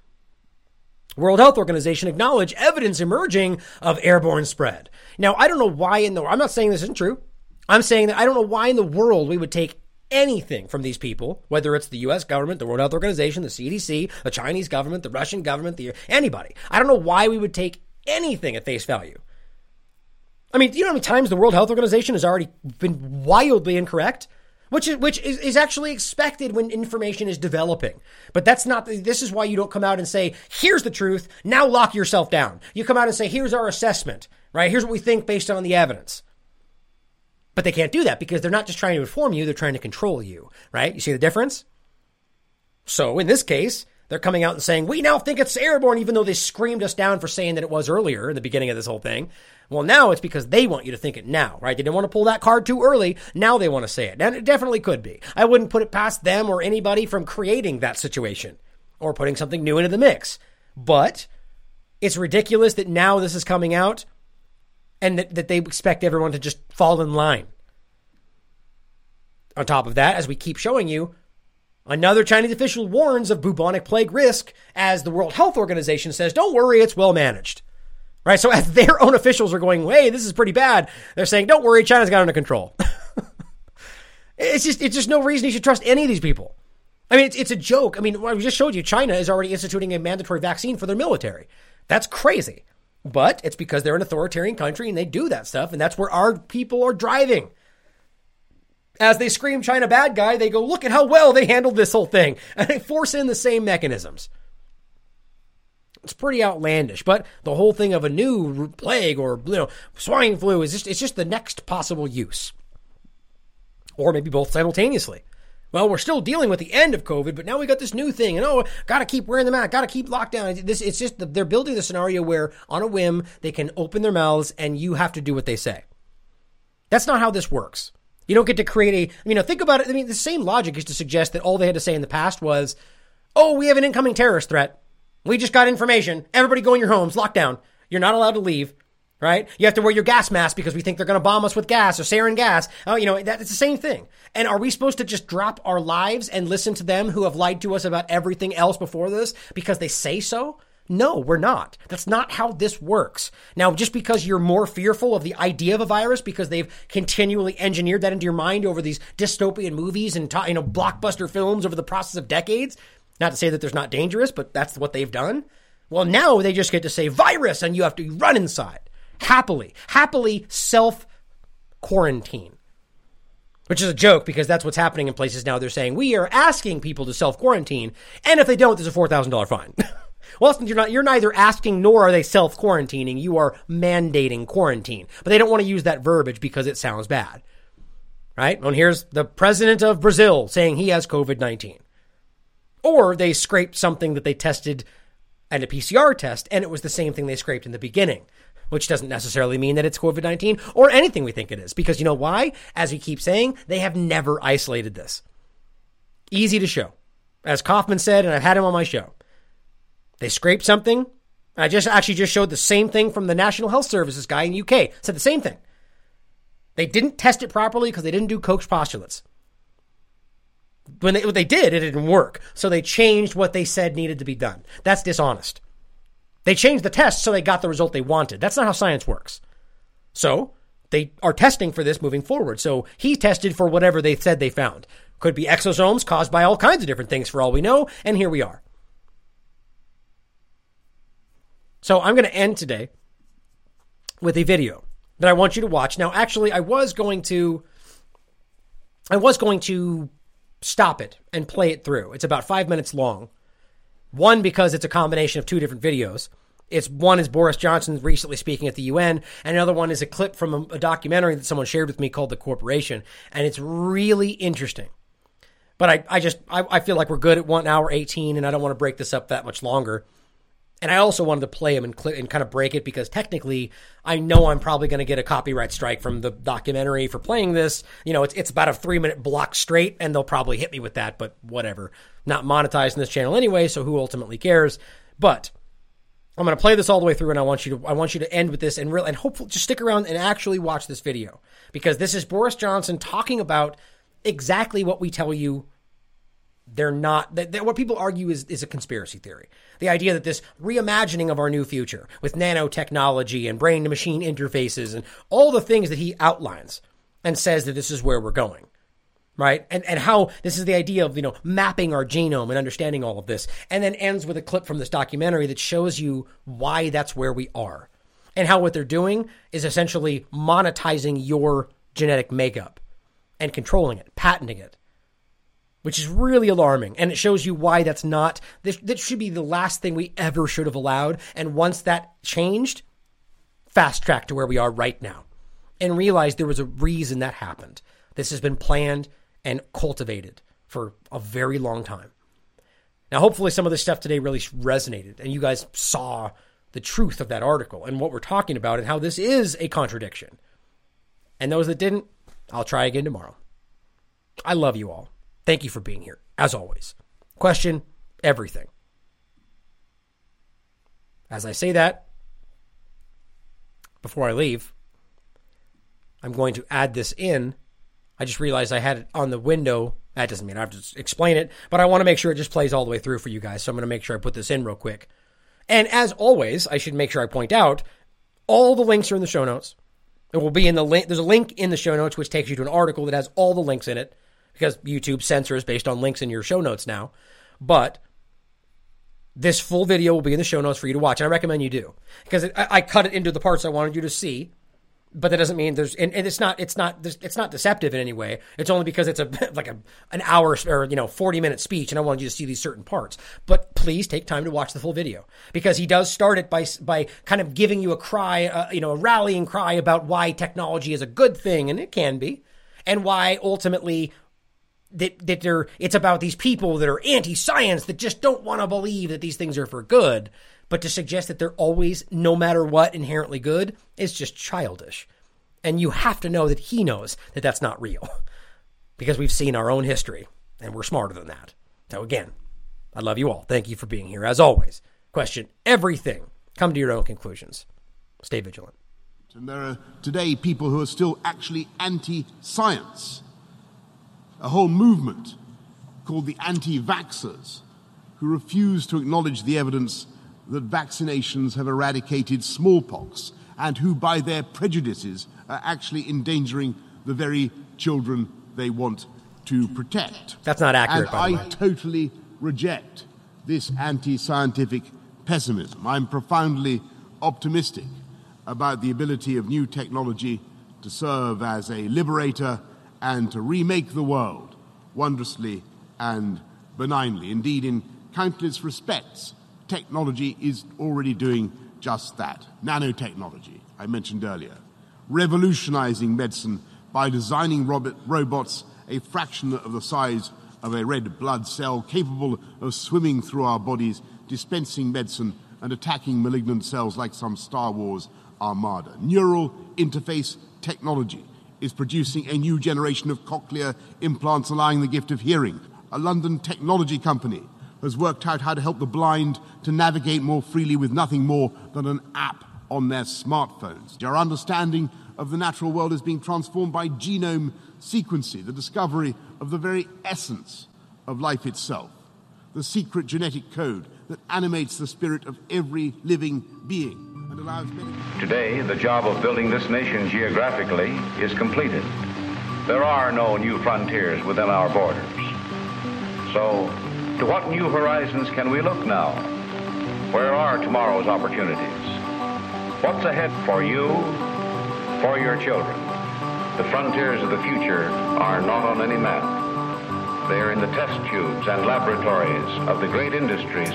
World Health Organization acknowledged evidence emerging of airborne spread. Now, I don't know why I'm not saying this isn't true. I'm saying that I don't know why in the world we would take anything from these people, whether it's the U.S. government, the World Health Organization, the CDC, the Chinese government, the Russian government, anybody. I don't know why we would take anything at face value. I mean, you know how many times the World Health Organization has already been wildly incorrect? Which is actually expected when information is developing. But that's not, this is why you don't come out and say, here's the truth, now lock yourself down. You come out and say, here's our assessment, right? Here's what we think based on the evidence. But they can't do that because they're not just trying to inform you, they're trying to control you, right? You see the difference? So in this case, they're coming out and saying, we now think it's airborne, even though they screamed us down for saying that it was earlier in the beginning of this whole thing. Well, now it's because they want you to think it now, right? They didn't want to pull that card too early. Now they want to say it. And it definitely could be. I wouldn't put it past them or anybody from creating that situation or putting something new into the mix. But it's ridiculous that now this is coming out and that they expect everyone to just fall in line. On top of that, as we keep showing you, another Chinese official warns of bubonic plague risk as the World Health Organization says, don't worry, it's well managed. Right? So as their own officials are going, hey, this is pretty bad, they're saying, don't worry, China's got it under control. It's just no reason you should trust any of these people. I mean, it's a joke. I mean, I just showed you China is already instituting a mandatory vaccine for their military. That's crazy. But it's because they're an authoritarian country and they do that stuff. And that's where our people are driving. As they scream China bad guy, they go, look at how well they handled this whole thing. And they force in the same mechanisms. It's pretty outlandish, but the whole thing of a new plague or swine flu is just the next possible use. Or maybe both simultaneously. Well, we're still dealing with the end of COVID, but now we got this new thing, and got to keep wearing the mask, got to keep locked down. It's just they're building the scenario where on a whim they can open their mouths and you have to do what they say. That's not how this works. You don't get to create think about it. I mean, the same logic is to suggest that all they had to say in the past was, oh, we have an incoming terrorist threat. We just got information. Everybody go in your homes, lock down. You're not allowed to leave, right? You have to wear your gas mask because we think they're going to bomb us with gas or sarin gas. It's the same thing. And are we supposed to just drop our lives and listen to them who have lied to us about everything else before this because they say so? No, we're not. That's not how this works. Now, just because you're more fearful of the idea of a virus because they've continually engineered that into your mind over these dystopian movies and blockbuster films over the process of decades, not to say that there's not dangerous, but that's what they've done. Well, now they just get to say virus and you have to run inside. Happily self-quarantine. Which is a joke because that's what's happening in places now. They're saying, we are asking people to self-quarantine. And if they don't, there's a $4,000 fine. Well, you're neither asking nor are they self-quarantining. You are mandating quarantine. But they don't want to use that verbiage because it sounds bad. Right? And here's the president of Brazil saying he has COVID-19. Or they scraped something that they tested at a PCR test, and it was the same thing they scraped in the beginning, which doesn't necessarily mean that it's COVID-19 or anything we think it is. Because you know why? As we keep saying, they have never isolated this. Easy to show. As Kaufman said, and I've had him on my show, they scraped something. I just showed the same thing from the National Health Services guy in the UK. Said the same thing. They didn't test it properly because they didn't do Koch's postulates. What they did, it didn't work. So they changed what they said needed to be done. That's dishonest. They changed the test so they got the result they wanted. That's not how science works. So they are testing for this moving forward. So he tested for whatever they said they found. Could be exosomes caused by all kinds of different things for all we know. And here we are. So I'm going to end today with a video that I want you to watch. Now, actually, I was going to stop it and play it through. It's about 5 minutes long. One, because it's a combination of two different videos. One is Boris Johnson recently speaking at the UN, and another one is a clip from a documentary that someone shared with me called The Corporation, and it's really interesting. But I feel like we're good at 1 hour 18, and I don't want to break this up that much longer. And I also wanted to play them and kind of break it because technically I know I'm probably going to get a copyright strike from the documentary for playing this. It's about a 3-minute block straight and they'll probably hit me with that, but whatever. Not monetizing this channel anyway, so who ultimately cares? But I'm going to play this all the way through and I want you to end with this and hopefully just stick around and actually watch this video because this is Boris Johnson talking about exactly what we tell you they're not, what people argue is a conspiracy theory. The idea that this reimagining of our new future with nanotechnology and brain to machine interfaces and all the things that he outlines and says that this is where we're going, right? And how this is the idea of, mapping our genome and understanding all of this. And then ends with a clip from this documentary that shows you why that's where we are. and how what they're doing is essentially monetizing your genetic makeup and controlling it, patenting it, which is really alarming. And it shows you why that should be the last thing we ever should have allowed. And once that changed, fast track to where we are right now and realize there was a reason that happened. This has been planned and cultivated for a very long time. Now, hopefully some of this stuff today really resonated and you guys saw the truth of that article and what we're talking about and how this is a contradiction. And those that didn't, I'll try again tomorrow. I love you all. Thank you for being here, as always. Question everything. As I say that, before I leave, I'm going to add this in. I just realized I had it on the window. That doesn't mean I have to explain it, but I want to make sure it just plays all the way through for you guys. So I'm going to make sure I put this in real quick. And as always, I should make sure I point out, all the links are in the show notes. It will be in the link. There's a link in the show notes which takes you to an article that has all the links in it because YouTube censors based on links in your show notes now. But this full video will be in the show notes for you to watch. And I recommend you do because I cut it into the parts I wanted you to see. But that doesn't mean it's not deceptive in any way. It's only because it's an hour or 40-minute speech, and I wanted you to see these certain parts. But please take time to watch the full video because he does start it by kind of giving you a cry, a rallying cry about why technology is a good thing, and it can be, and why ultimately it's about these people that are anti-science that just don't want to believe that these things are for good. But to suggest that they're always, no matter what, inherently good is just childish. And you have to know that he knows that that's not real. Because we've seen our own history, and we're smarter than that. So again, I love you all. Thank you for being here. As always, question everything. Come to your own conclusions. Stay vigilant. And there are today people who are still actually anti-science. A whole movement called the anti-vaxxers who refuse to acknowledge the evidence that vaccinations have eradicated smallpox and who, by their prejudices, are actually endangering the very children they want to protect. That's not accurate, by the way. I totally reject this anti-scientific pessimism. I'm profoundly optimistic about the ability of new technology to serve as a liberator and to remake the world wondrously and benignly. Indeed, in countless respects, technology is already doing just that. Nanotechnology, I mentioned earlier. Revolutionizing medicine by designing robots a fraction of the size of a red blood cell, capable of swimming through our bodies, dispensing medicine and attacking malignant cells like some Star Wars armada. Neural interface technology is producing a new generation of cochlear implants allowing the gift of hearing. A London technology company has worked out how to help the blind to navigate more freely with nothing more than an app on their smartphones. Our understanding of the natural world is being transformed by genome sequencing, the discovery of the very essence of life itself, the secret genetic code that animates the spirit of every living being and allows many... Today, the job of building this nation geographically is completed. There are no new frontiers within our borders. So, to what new horizons can we look now? Where are tomorrow's opportunities? What's ahead for you, for your children? The frontiers of the future are not on any map. They are in the test tubes and laboratories of the great industries.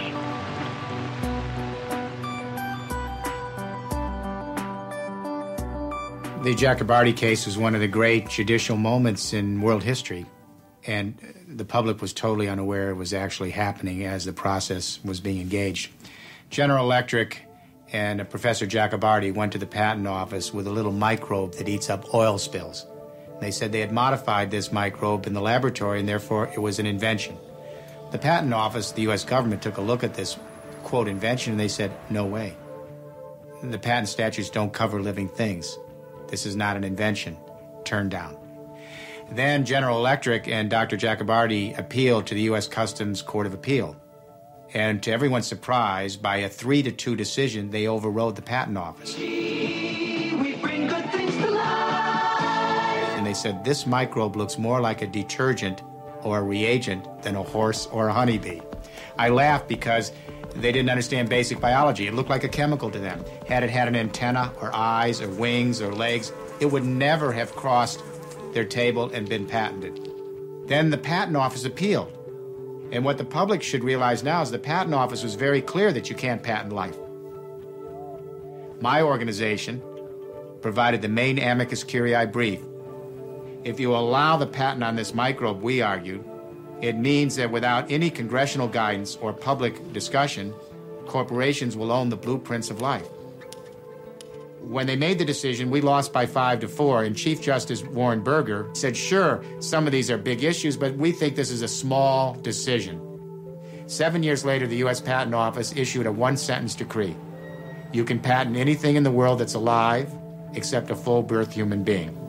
The Chakrabarty case was one of the great judicial moments in world history, and the public was totally unaware it was actually happening as the process was being engaged. General Electric and Professor Chakrabarty went to the patent office with a little microbe that eats up oil spills. They said they had modified this microbe in the laboratory, and therefore it was an invention. The patent office, the U.S. government, took a look at this, quote, invention, and they said, no way. The patent statutes don't cover living things. This is not an invention. Turned down. Then General Electric and Dr. Chakrabarty appealed to the U.S. Customs Court of Appeal. And to everyone's surprise, by a 3-2 decision, they overrode the patent office. We bring good things to life. And they said, this microbe looks more like a detergent or a reagent than a horse or a honeybee. I laugh because They didn't understand basic biology. It looked like a chemical to them. Had it had an antenna or eyes or wings or legs, it would never have crossed their table and been patented. Then the Patent Office appealed. And what the public should realize now is the Patent Office was very clear that you can't patent life. My organization provided the main amicus curiae brief. If you allow the patent on this microbe, we argued, it means that without any congressional guidance or public discussion, corporations will own the blueprints of life. When they made the decision, we lost by 5-4, and Chief Justice Warren Burger said, sure, some of these are big issues, but we think this is a small decision. 7 years later, the U.S. Patent Office issued a one-sentence decree. You can patent anything in the world that's alive except a full-birth human being.